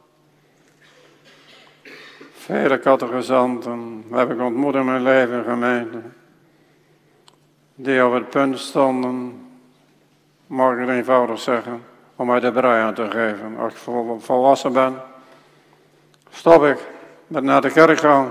Vele catechizanten heb ik ontmoet in mijn leven, gemeente. Die op het punt stonden, mag ik het eenvoudig zeggen, om mij de brui aan te geven. Als ik volwassen ben, stop ik met naar de kerk gaan.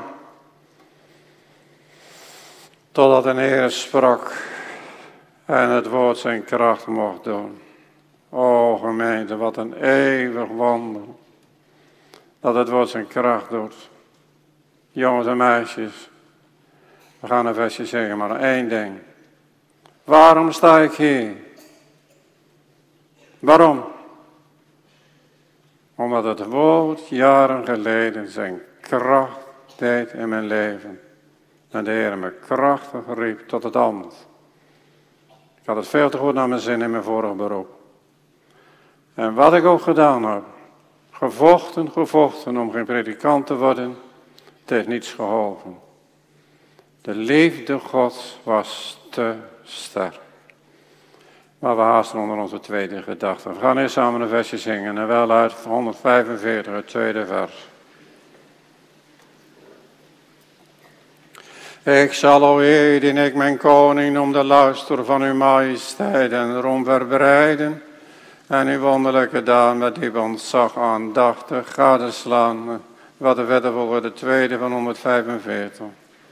Totdat een Heer sprak en het woord zijn kracht mocht doen. O gemeente, wat een eeuwig wonder. Dat het woord zijn kracht doet. Jongens en meisjes, we gaan een versje zeggen, maar 1 ding. Waarom sta ik hier? Waarom? Omdat het woord jaren geleden zijn kracht deed in mijn leven. En de Heer me krachtig riep tot het ambt. Ik had het veel te goed naar mijn zin in mijn vorige beroep. En wat ik ook gedaan heb, gevochten om geen predikant te worden, het heeft niets geholpen. De liefde Gods was te sterk. Maar we haasten onder onze tweede gedachte. We gaan eerst samen een versje zingen. En wel uit 145, het tweede vers. Ik zal, o Heer, dien ik mijn koning, om de luister van uw majesteit en roem verbreiden. En uw wonderlijke daad met diep ontzag aandachtig gadeslaan. Wat de verder volgen, de tweede van 145.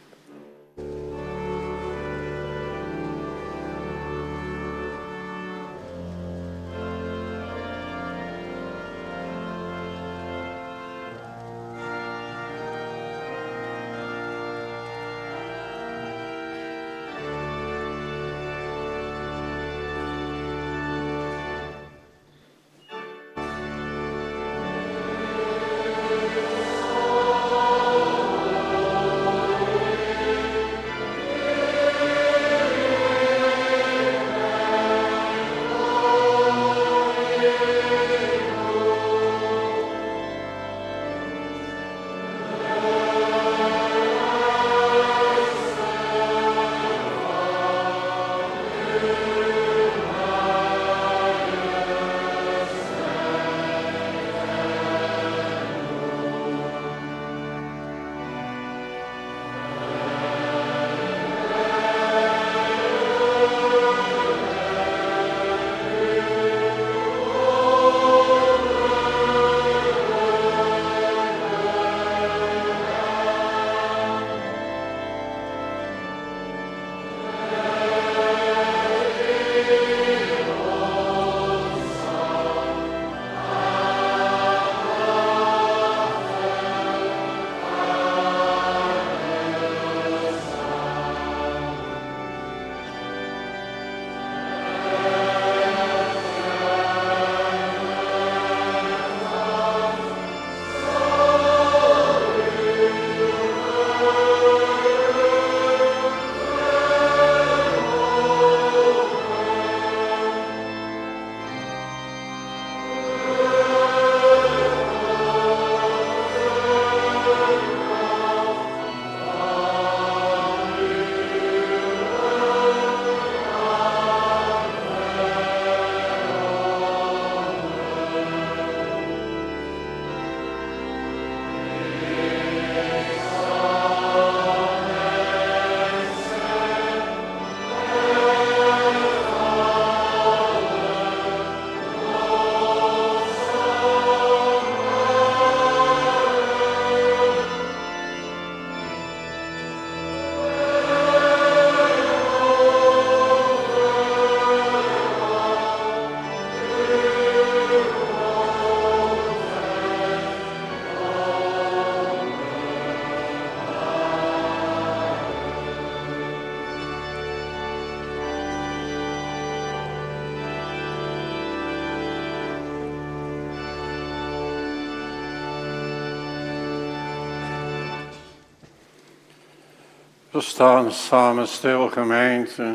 We staan samen stil, gemeente,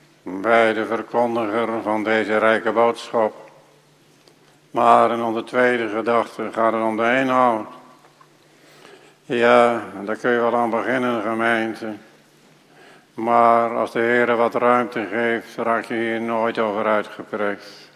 bij de verkondiger van deze rijke boodschap. Maar in onze tweede gedachte gaat het om de inhoud. Ja, daar kun je wel aan beginnen, gemeente. Maar als de Heer wat ruimte geeft, raak je hier nooit over uitgeprikt.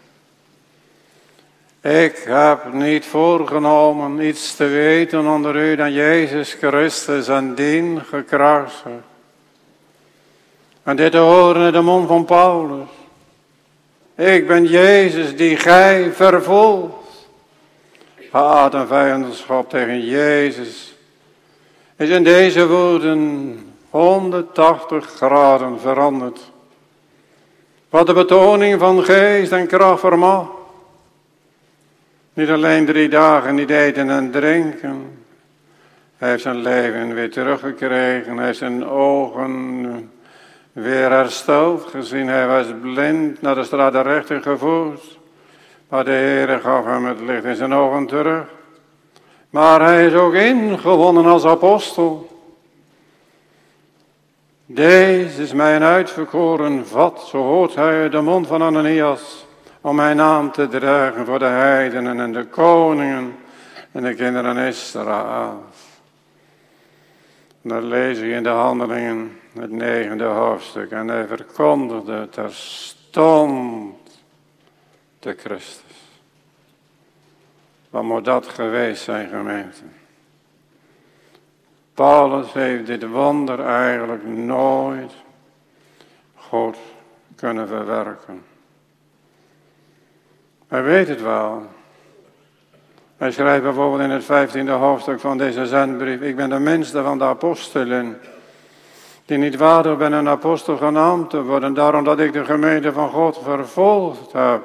Ik heb niet voorgenomen iets te weten onder u dan Jezus Christus en dien gekruisigd. En dit te horen in de mond van Paulus. Ik ben Jezus die gij vervolgt. Haat en vijandschap tegen Jezus is in deze woorden 180 graden veranderd. Wat de betoning van geest en kracht vermag. Niet alleen 3 dagen niet eten en drinken. Hij heeft zijn leven weer teruggekregen. Hij heeft zijn ogen weer hersteld gezien. Hij was blind, naar de straat der rechter gevoerd. Maar de Heer gaf hem het licht in zijn ogen terug. Maar hij is ook ingewonnen als apostel. Deze is mijn uitverkoren vat, zo hoort hij uit de mond van Ananias, om mijn naam te dragen voor de heidenen en de koningen en de kinderen Israël. Dan lees ik in de Handelingen het 9e hoofdstuk. En hij verkondigde terstond de Christus. Wat moet dat geweest zijn, gemeente? Paulus heeft dit wonder eigenlijk nooit goed kunnen verwerken. Hij weet het wel. Hij schrijft bijvoorbeeld in het 15e hoofdstuk van deze zendbrief: ik ben de minste van de apostelen, die niet waardig ben een apostel genaamd te worden, daarom dat ik de gemeente van God vervolgd heb.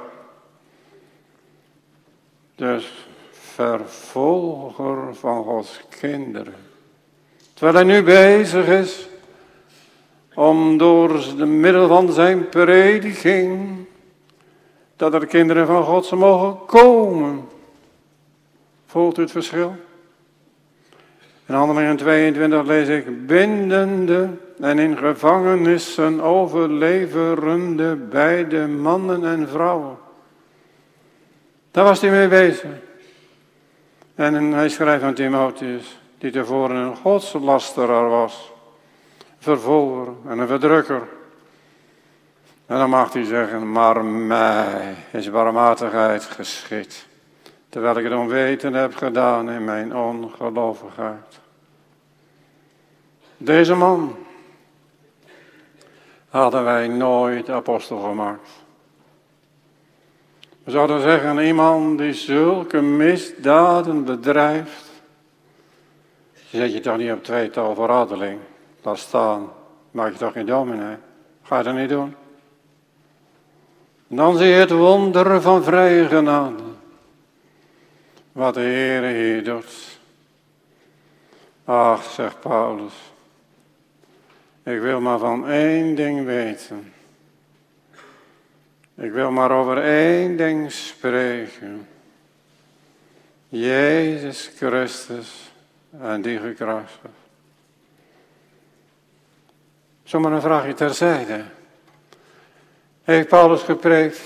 Dus vervolger van Gods kinderen. Terwijl hij nu bezig is om door de middel van zijn prediking dat er kinderen van God mogen komen. Voelt u het verschil? In Handelingen 22 lees ik: bindende en in gevangenissen overleverende beide mannen en vrouwen. Daar was hij mee bezig. En hij schrijft aan Timotheus, die tevoren een godslasteraar was, vervolger en een verdrukker. En dan mag hij zeggen: maar mij is barmhartigheid geschied, terwijl ik het onweten heb gedaan in mijn ongelovigheid. Deze man hadden wij nooit apostel gemaakt. We zouden zeggen, iemand die zulke misdaden bedrijft, zet je toch niet op tweetal verradeling. Laat staan, maak je toch geen dominee. Ga je dat niet doen? Dan zie je het wonder van vrije genade. Wat de Heer hier doet. Ach, zegt Paulus. Ik wil maar van één ding weten. Ik wil maar over één ding spreken. Jezus Christus en die gekruisigd. Zomaar een vraagje terzijde. Heeft Paulus gepreekt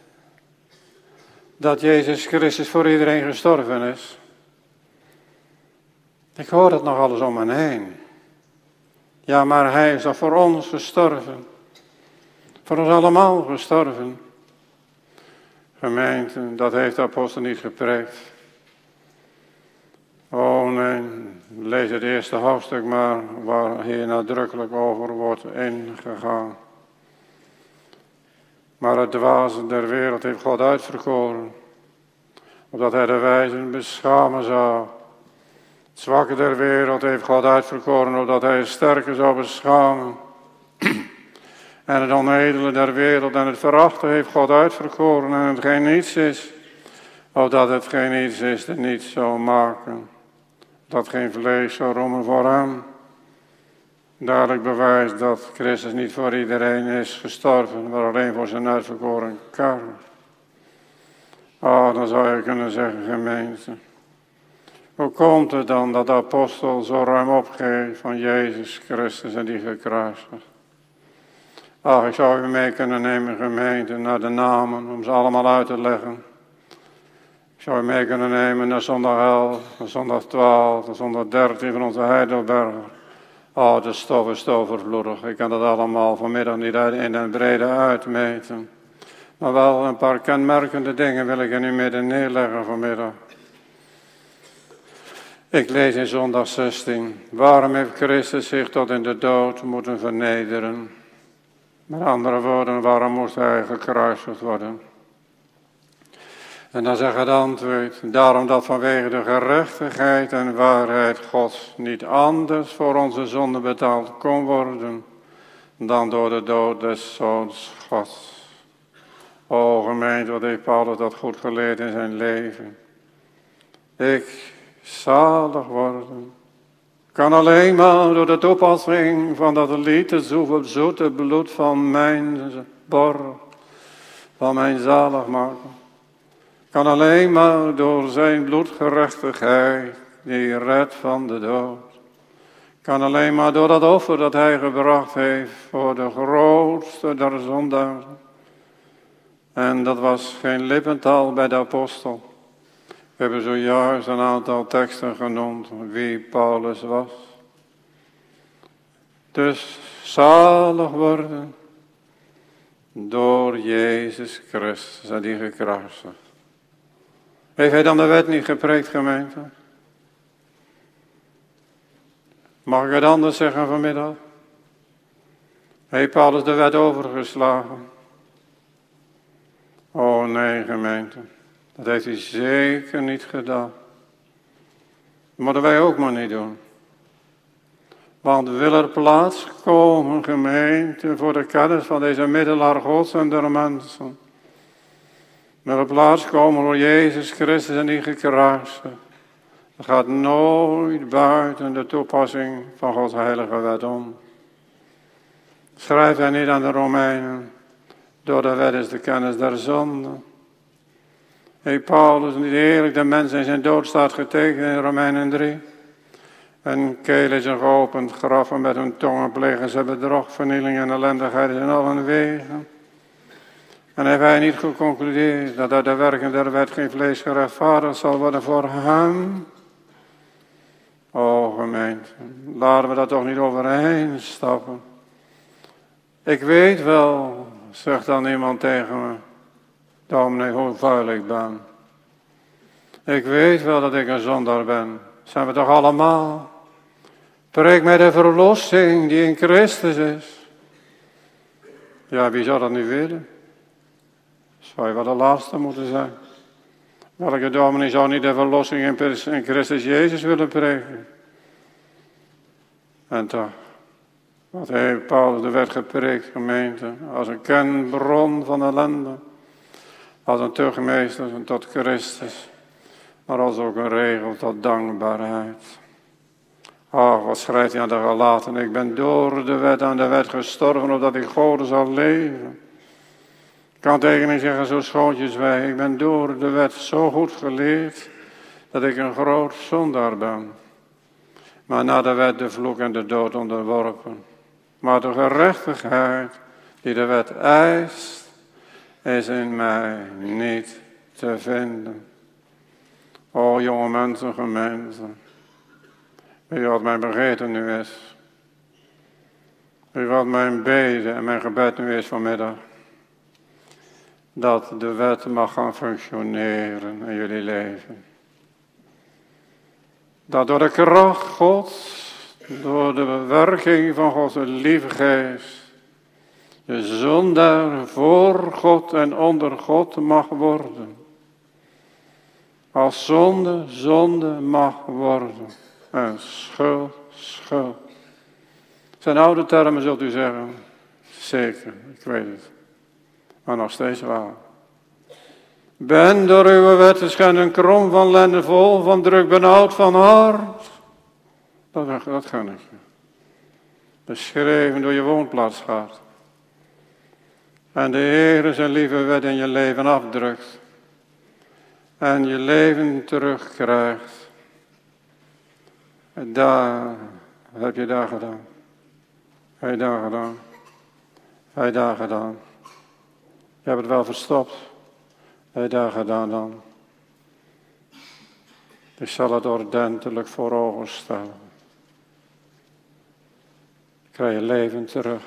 dat Jezus Christus voor iedereen gestorven is? Ik hoor dat nog alles om me heen. Ja, maar hij is toch voor ons gestorven. Voor ons allemaal gestorven. Gemeente, dat heeft de apostel niet gepreekt. Oh nee, lees het eerste hoofdstuk maar, waar hier nadrukkelijk over wordt ingegaan. Maar het dwaze der wereld heeft God uitverkoren, opdat hij de wijzen beschamen zou. Het zwakke der wereld heeft God uitverkoren, opdat hij het sterke zou beschamen. En het onedele der wereld en het verachte heeft God uitverkoren, en hetgeen niets is, opdat hetgeen niets is, er niets zou maken. Dat geen vlees zou roemen voor hem. Duidelijk bewijs dat Christus niet voor iedereen is gestorven, maar alleen voor zijn uitverkoren kar. Oh, dan zou je kunnen zeggen, gemeente. Hoe komt het dan dat de apostel zo ruim opgeeft van Jezus Christus en die gekruisigd? Ach, ik zou u mee kunnen nemen, gemeente, naar de namen, om ze allemaal uit te leggen. Ik zou u mee kunnen nemen naar zondag 11, naar zondag 12, naar zondag 13 van onze Heidelberger. Oh, de stof is overvloedig. Ik kan dat allemaal vanmiddag niet in en brede uitmeten. Maar wel een paar kenmerkende dingen wil ik in uw midden neerleggen vanmiddag. Ik lees in zondag 16. Waarom heeft Christus zich tot in de dood moeten vernederen? Met andere woorden, waarom moest hij gekruisigd worden? En dan zegt het antwoord, daarom dat vanwege de gerechtigheid en waarheid Gods niet anders voor onze zonde betaald kon worden, dan door de dood des Zoons Gods. O gemeente, wat heeft Paulus dat goed geleerd in zijn leven. Ik, zalig worden, kan alleen maar door de toepassing van dat liter zoete bloed van mijn borg, van mijn zaligmaker. Kan alleen maar door zijn bloedgerechtigheid, die redt van de dood. Kan alleen maar door dat offer dat hij gebracht heeft voor de grootste der zondaren. En dat was geen lippentaal bij de apostel. We hebben zojuist een aantal teksten genoemd wie Paulus was. Dus zalig worden door Jezus Christus en die gekruisigd. Heeft hij dan de wet niet gepreekt, gemeente? Mag ik het anders zeggen vanmiddag? Heeft Paulus de wet overgeslagen? Oh nee, gemeente. Dat heeft hij zeker niet gedaan. Dat moeten wij ook maar niet doen. Want wil er plaats komen, gemeente, voor de kennis van deze middelaar Gods en der mensen. Wil er plaats komen voor Jezus Christus en die gekruisigd. Dat gaat nooit buiten de toepassing van Gods heilige wet om. Schrijft hij niet aan de Romeinen. Door de wet is de kennis der zonde. Heeft Paulus niet eerlijk de mens in zijn dood staat getekend in Romeinen 3. En keel is een geopend graf en met hun tongen plegen ze bedrog, vernieling en ellendigheid in alle wegen. En heeft hij niet geconcludeerd dat uit de werken der wet geen vlees gerechtvaardigd zal worden voor hem? O gemeente, laten we dat toch niet overheen stappen. Ik weet wel, zegt dan iemand tegen me, dominee, hoe vuil ik ben. Ik weet wel dat ik een zondaar ben. Zijn we toch allemaal? Preek mij de verlossing die in Christus is. Ja, wie zou dat nu willen? Zou je wel de laatste moeten zijn? Welke dominee zou niet de verlossing in Christus Jezus willen preken? En toch, wat heeft Paulus de wet gepreekt, gemeente, als een kenbron van ellende, als een tuchtmeester tot Christus, maar als ook een regel tot dankbaarheid. Oh, wat schrijft hij aan de Galaten? Ik ben door de wet aan de wet gestorven, opdat ik God zal leven. Ik kan tegen hem zeggen, zo schootjes wij, ik ben door de wet zo goed geleerd, dat ik een groot zondaar ben. Maar na de wet de vloek en de dood onderworpen. Maar de gerechtigheid die de wet eist, is in mij niet te vinden. O jonge mensen, gemeente. Weet je wat mijn begeten nu is? Weet je wat mijn beden en mijn gebed nu is vanmiddag? Dat de wet mag gaan functioneren in jullie leven. Dat door de kracht Gods, door de bewerking van Gods lieve geest, de zondaar voor God en onder God mag worden. Als zonde mag worden. En schuld. Zijn oude termen zult u zeggen. Zeker, ik weet het. Maar nog steeds waar. Ben door uw wet te schenden krom van lenden, vol van druk, benauwd van hart. Dat gun ik je. Beschreven door je woonplaats gaat. En de Heer zijn lieve wet in je leven afdrukt. En je leven terugkrijgt. En daar heb je daar gedaan. Heb je daar gedaan. Heb je daar gedaan. Je hebt het wel verstopt. Heb je daar gedaan dan. Ik zal het ordentelijk voor ogen stellen. Ik krijg je leven terug.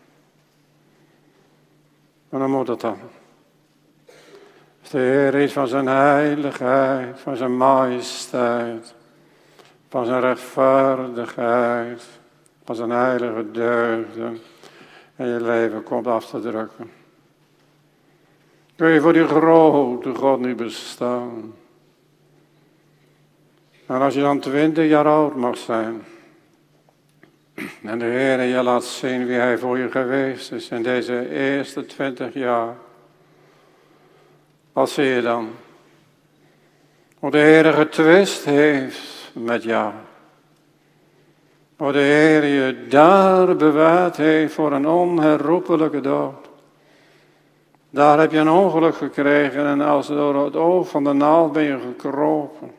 En dan moet het dan. Als de Heer iets van zijn heiligheid, van zijn majesteit, van zijn rechtvaardigheid, van zijn heilige deugden en je leven komt af te drukken. Kun je voor die grote God niet bestaan. En als je dan 20 jaar oud mag zijn, en de Heer je laat zien wie hij voor je geweest is in deze eerste 20 jaar. Wat zie je dan? Hoe de Heer getwist heeft met jou. Hoe de Heer je daar bewaard heeft voor een onherroepelijke dood. Daar heb je een ongeluk gekregen en als door het oog van de naald ben je gekropen.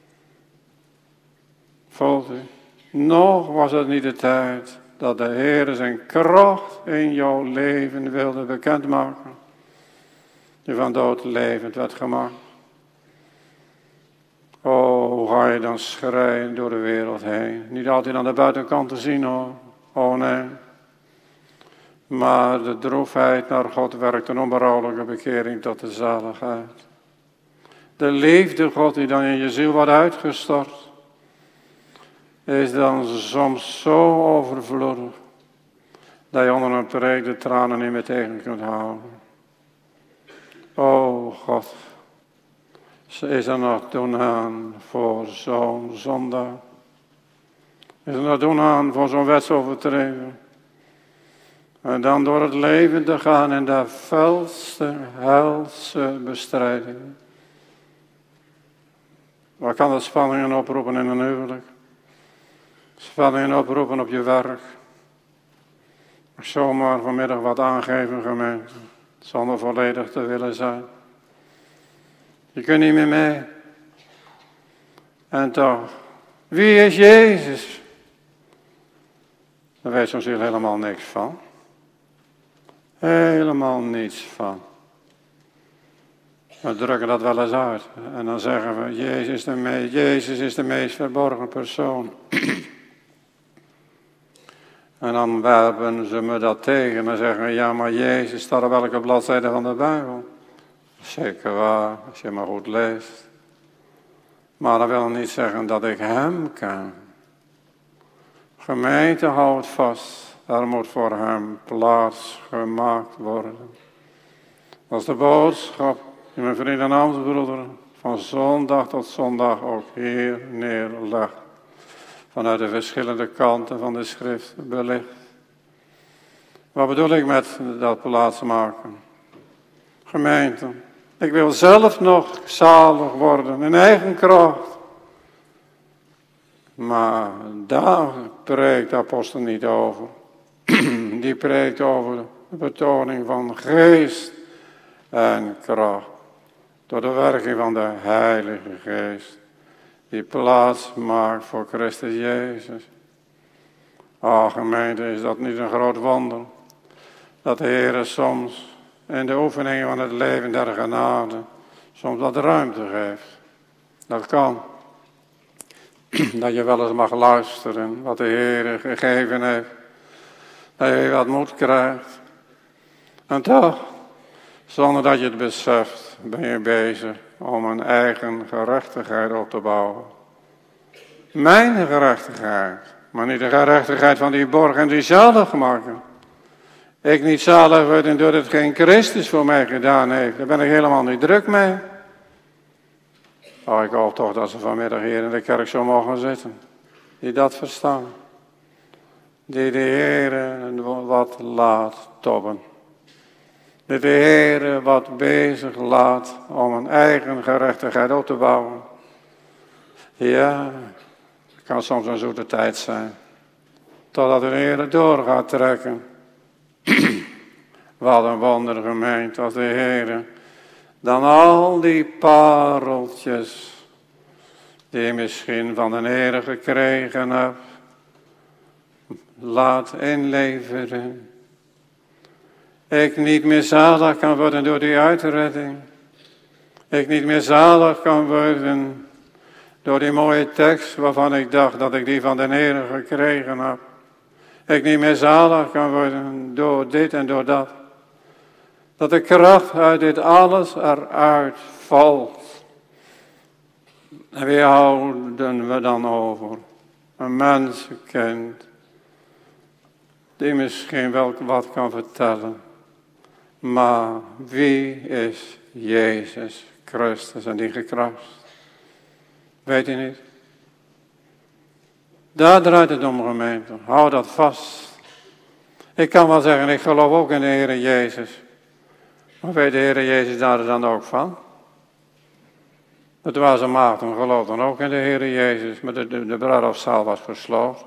Voelt u? Nog was het niet de tijd dat de Heer zijn kracht in jouw leven wilde bekendmaken. Je van dood levend werd gemaakt. Oh, hoe ga je dan schreien door de wereld heen. Niet altijd aan de buitenkant te zien hoor. Oh nee. Maar de droefheid naar God werkt een onberouwelijke bekering tot de zaligheid. De liefde God die dan in je ziel wordt uitgestort, is dan soms zo overvloedig, dat je onder een preek de tranen niet meer tegen kunt houden. O God, is er nog doen aan voor zo'n zondaar? Is er nog doen aan voor zo'n wetsovertreder? En dan door het leven te gaan in de felste, helse bestrijding. Waar kan dat spanningen oproepen in een huwelijk? Spanningen oproepen op je werk. Ik zomaar vanmiddag wat aangeven, gemeente, zonder volledig te willen zijn. Je kunt niet meer mee. En toch, wie is Jezus? Daar weet zo'n ziel helemaal niks van. Helemaal niets van. We drukken dat wel eens uit. En dan zeggen we, Jezus is de meest verborgen persoon. En dan werpen ze me dat tegen en zeggen, ja maar Jezus staat op welke bladzijde van de Bijbel? Zeker waar, als je maar goed leest. Maar dat wil niet zeggen dat ik hem ken. Gemeente, houdt vast, er moet voor hem plaats gemaakt worden. Dat is de boodschap die mijn vrienden en ambtsbroederen van zondag tot zondag ook hier neerlegt. Vanuit de verschillende kanten van de schrift belicht. Wat bedoel ik met dat plaats maken? Gemeente, ik wil zelf nog zalig worden in eigen kracht. Maar daar preekt de apostel niet over. Die preekt over de betoning van geest en kracht. Door de werking van de Heilige Geest. Die plaats maakt voor Christus Jezus. Gemeente, is dat niet een groot wonder? Dat de Heer soms in de oefeningen van het leven der genade soms wat ruimte geeft. Dat kan. Dat je wel eens mag luisteren wat de Heer gegeven heeft. Dat je wat moed krijgt. En toch, zonder dat je het beseft, ben je bezig om een eigen gerechtigheid op te bouwen. Mijn gerechtigheid, maar niet de gerechtigheid van die borg en die zalig maken. Ik niet zalig worden door hetgeen Christus voor mij gedaan heeft. Daar ben ik helemaal niet druk mee. Ik hoop toch dat ze vanmiddag hier in de kerk zo mogen zitten. Die dat verstaan. Die de Heer wat laat tobben. Die de Heer wat bezig laat om een eigen gerechtigheid op te bouwen. Ja, het kan soms een zoete tijd zijn. Totdat de Heer het door gaat trekken. Wat een wonder gemeente als de Heer dan al die pareltjes die je misschien van de Heer gekregen hebt, laat inleveren. Ik niet meer zalig kan worden door die uitredding. Ik niet meer zalig kan worden door die mooie tekst waarvan ik dacht dat ik die van de Heer gekregen heb. Ik niet meer zalig kan worden door dit en door dat. Dat de kracht uit dit alles eruit valt. En wie houden we dan over? Een mensenkind die misschien wel wat kan vertellen. Maar wie is Jezus Christus en die gekruist? Weet u niet? Daar draait het om, gemeente. Hou dat vast. Ik kan wel zeggen, ik geloof ook in de Heer Jezus. Maar weet de Heer Jezus daar dan ook van? De dwaze maagden geloofden ook in de Heer Jezus, maar de bruiloftszaal was gesloten.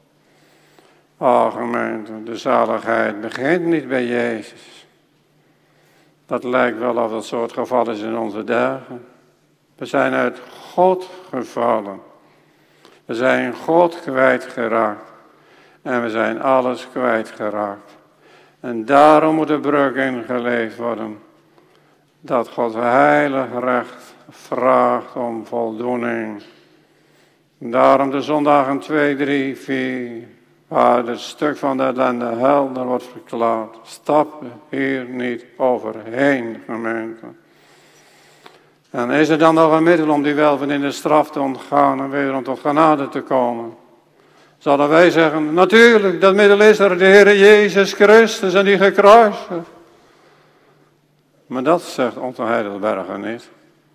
Gemeente, de zaligheid begint niet bij Jezus. Dat lijkt wel of dat zo het geval is in onze dagen. We zijn uit God gevallen. We zijn God kwijtgeraakt. En we zijn alles kwijtgeraakt. En daarom moet de brug ingeleefd worden. Dat Gods heilig recht vraagt om voldoening. Daarom de zondagen 2, 3, 4, waar het stuk van de ellende helder wordt verklaard. Stap hier niet overheen, gemeente. En is er dan nog een middel om die welven in de straf te ontgaan en wederom tot genade te komen? Zouden wij zeggen, natuurlijk, dat middel is er, de Heer Jezus Christus en die gekruisigd. Maar dat zegt onze Heidelberger niet.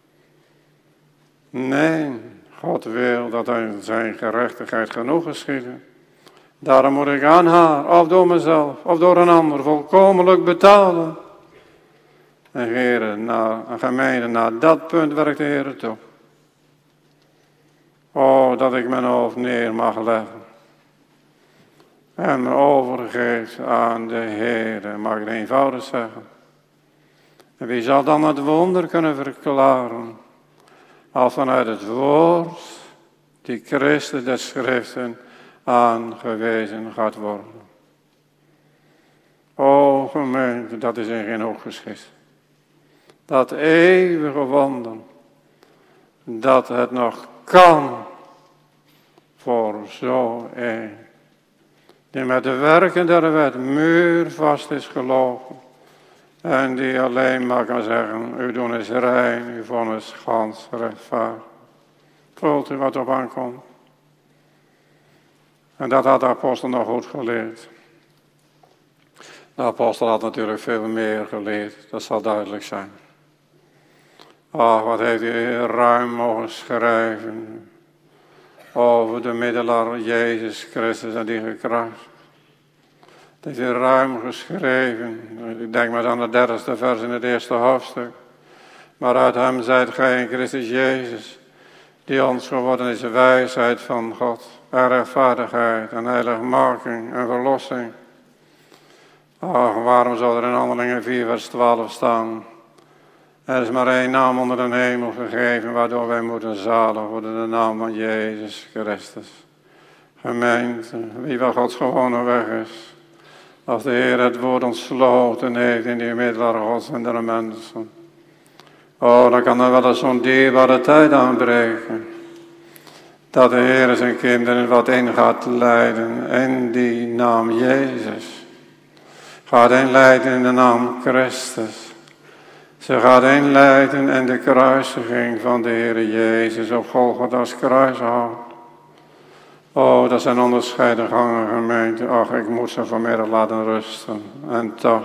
Nee, God wil dat aan zijn gerechtigheid genoeg geschieden. Daarom moet ik aan haar, of door mezelf, of door een ander, volkomenlijk betalen. En heren, een gemeente, naar dat punt werkt de Heer toe. Oh, dat ik mijn hoofd neer mag leggen. En me overgeef aan de Heer, mag ik eenvoudig zeggen. En wie zal dan het wonder kunnen verklaren? Als vanuit het woord, die Christus des Schriften, aangewezen gaat worden. O gemeente, dat is in geen hoog geschikt. Dat eeuwige wonder, dat het nog kan voor zo een, die met de werken der wet muurvast is gelopen, en die alleen maar kan zeggen, uw doen is rein, uw vonnis gans rechtvaardig. Voelt u wat op aankomt? En dat had de apostel nog goed geleerd. De apostel had natuurlijk veel meer geleerd, dat zal duidelijk zijn. Ach, wat heeft hij ruim mogen schrijven over de middelaar Jezus Christus en die gekruisigd. Dat heeft hij ruim geschreven. Ik denk maar aan de 30e vers in het eerste hoofdstuk. Maar uit hem zijt gij in Christus Jezus, die ons geworden is de wijsheid van God, en rechtvaardigheid en heiligmaking en verlossing. Ach, waarom zou er in Handelingen 4 vers 12 staan? Er is maar één naam onder de hemel gegeven, waardoor wij moeten zalig worden, de naam van Jezus Christus. Gemeente, wie van Gods gewone weg is, als de Heer het woord ontsloten heeft in die middelaar Gods en der mensen. Oh, dan kan er wel eens zo'n dierbare tijd aanbreken. Dat de Heer zijn kinderen wat in gaat leiden in die naam Jezus. Gaat inleiden in de naam Christus. Ze gaat inleiden in de kruisiging van de Heer Jezus op Golgotha's kruishout. Oh, dat zijn onderscheiden gangen, gemeente. Ach, ik moet ze vanmiddag laten rusten. En toch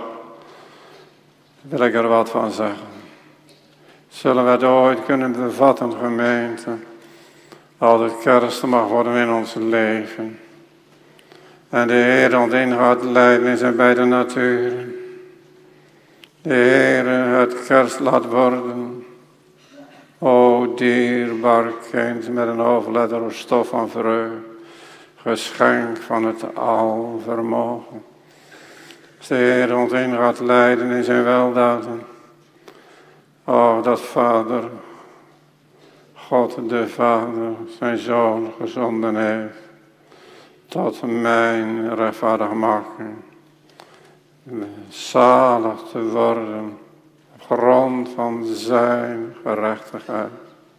wil ik er wat van zeggen. Zullen we het ooit kunnen bevatten, gemeente? Als het kerst mag worden in ons leven. En de Heer ons in gaat leiden in zijn beide naturen. De Heer het kerst laat worden. O dierbaar kind met een hoofdletter of stof van vreugde. Geschenk van het alvermogen. Als de Heer ons in gaat leiden in zijn weldaden. O dat Vader, God de Vader, zijn Zoon gezonden heeft. Tot mijn rechtvaardigmaking. Zalig te worden op grond van zijn gerechtigheid.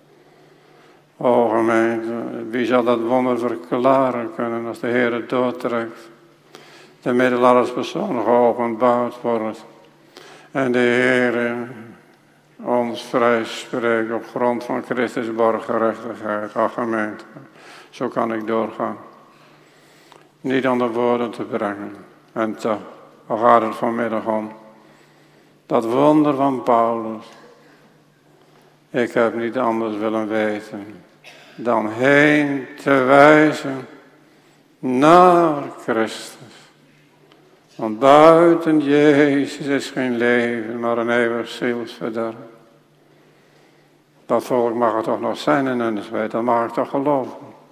O gemeente, wie zal dat wonder verklaren kunnen als de Heer het doortrekt. De middelaar als persoon geopenbaard wordt. En de Heer ons vrij spreekt op grond van Christus borggerechtigheid. Ach gemeente, zo kan ik doorgaan. Niet aan de woorden te brengen. En toch, waar gaat het vanmiddag om? Dat wonder van Paulus. Ik heb niet anders willen weten dan heen te wijzen naar Christus. Want buiten Jezus is geen leven, maar een eeuwig zielsverderf. Dat volk mag er toch nog zijn in hun weet, dat mag ik toch geloven.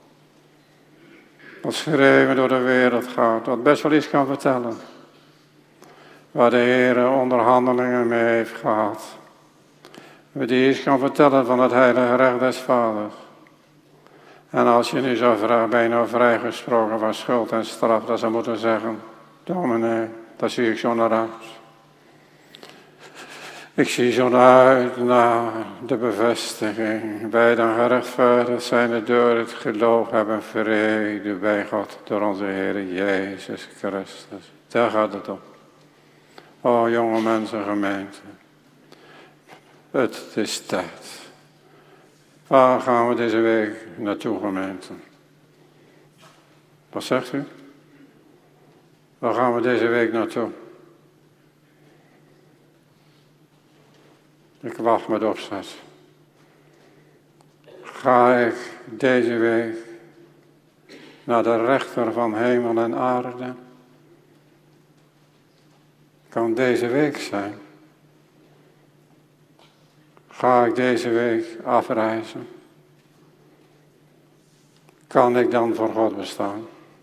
Wat schreeuwen door de wereld gaat, wat best wel iets kan vertellen. Waar de Heer onderhandelingen mee heeft gehad. Die iets kan vertellen van het heilige recht des Vaders. En als je nu zou vragen, ben je nou vrijgesproken van schuld en straf, dat ze moeten zeggen, dominee, daar zie ik zo naar uit. Ik zie zo uit naar de bevestiging. Wij dan gerechtvaardigd zijn door het geloof hebben vrede bij God door onze Heer Jezus Christus. Daar gaat het om. O jonge mensen, gemeente. Het is tijd. Waar gaan we deze week naartoe, gemeente? Wat zegt u? Waar gaan we deze week naartoe? Ik wacht met opzet. Ga ik deze week naar de rechter van hemel en aarde? Kan deze week zijn. Ga ik deze week afreizen? Kan ik dan voor God bestaan?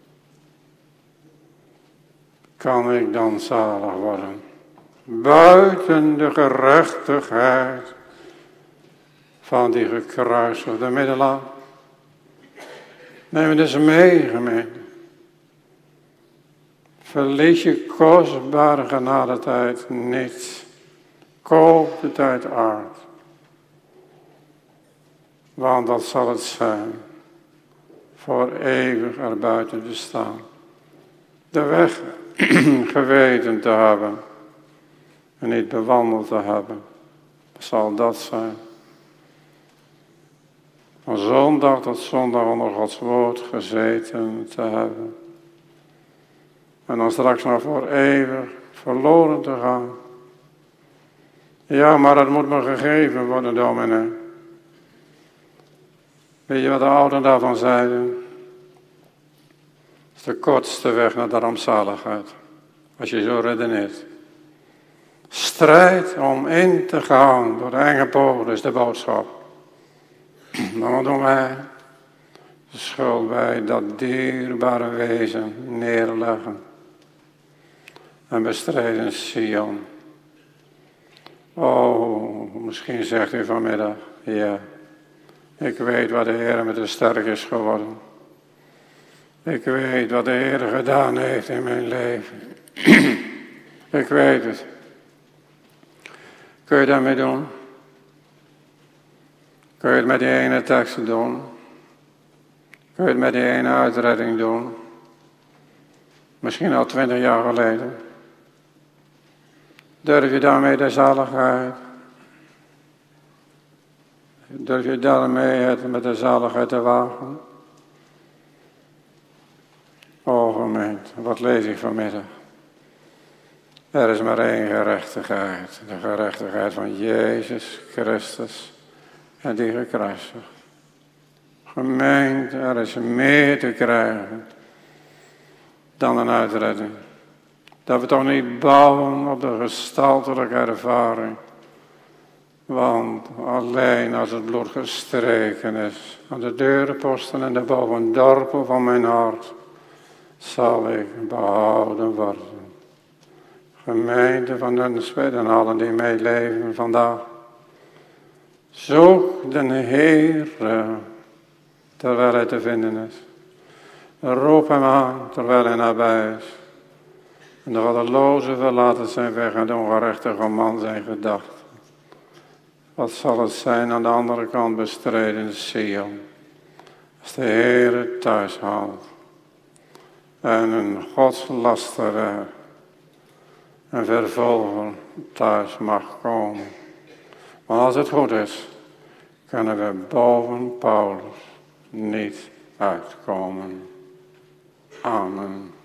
Kan ik dan zalig worden? Buiten de gerechtigheid van die gekruisigde middelaar. Neem het eens mee, gemeente. Verlies je kostbare genadetijd niet. Koop de tijd uit. Want dat zal het zijn. Voor eeuwig erbuiten te staan. De weg geweten te hebben. En niet bewandeld te hebben. Zal dat zijn. Van zondag tot zondag onder Gods woord gezeten te hebben. En dan straks nog voor eeuwig verloren te gaan. Ja, maar dat moet me gegeven worden, dominee. Weet je wat de ouderen daarvan zeiden? Het is de kortste weg naar de rampzaligheid. Als je zo redeneert. Strijd om in te gaan door de enge poort is de boodschap. Maar wat doen wij? De schuld bij dat dierbare wezen neerleggen. En bestrijden Sion. Oh, misschien zegt u vanmiddag, ja, ik weet wat de Heer met de sterk is geworden. Ik weet wat de Heer gedaan heeft in mijn leven. Ik weet het. Kun je daarmee doen? Kun je het met die ene tekst doen? Kun je het met die ene uitredding doen? Misschien al 20 jaar geleden. Durf je daarmee de zaligheid? Durf je daarmee het met de zaligheid te wagen? O gemeente, wat lees ik vanmiddag? Er is maar één gerechtigheid. De gerechtigheid van Jezus Christus en die gekruisigd. Gemeente, er is meer te krijgen dan een uitredding. Dat we toch niet bouwen op de gestaltelijke ervaring. Want alleen als het bloed gestreken is aan de deurposten en de bovendorpen van mijn hart, zal ik behouden worden. Gemeente van Nunspeet en allen die meeleven vandaag. Zoek de Heer terwijl hij te vinden is. Roep hem aan terwijl hij nabij is. En de goddeloze verlaten zijn weg en de ongerechtige man zijn gedachten. Wat zal het zijn aan de andere kant bestreden Sion? Als de Heer het thuis haalt. En een godslasteraar, een vervolger thuis mag komen. Maar als het goed is, kunnen we boven Paulus niet uitkomen. Amen.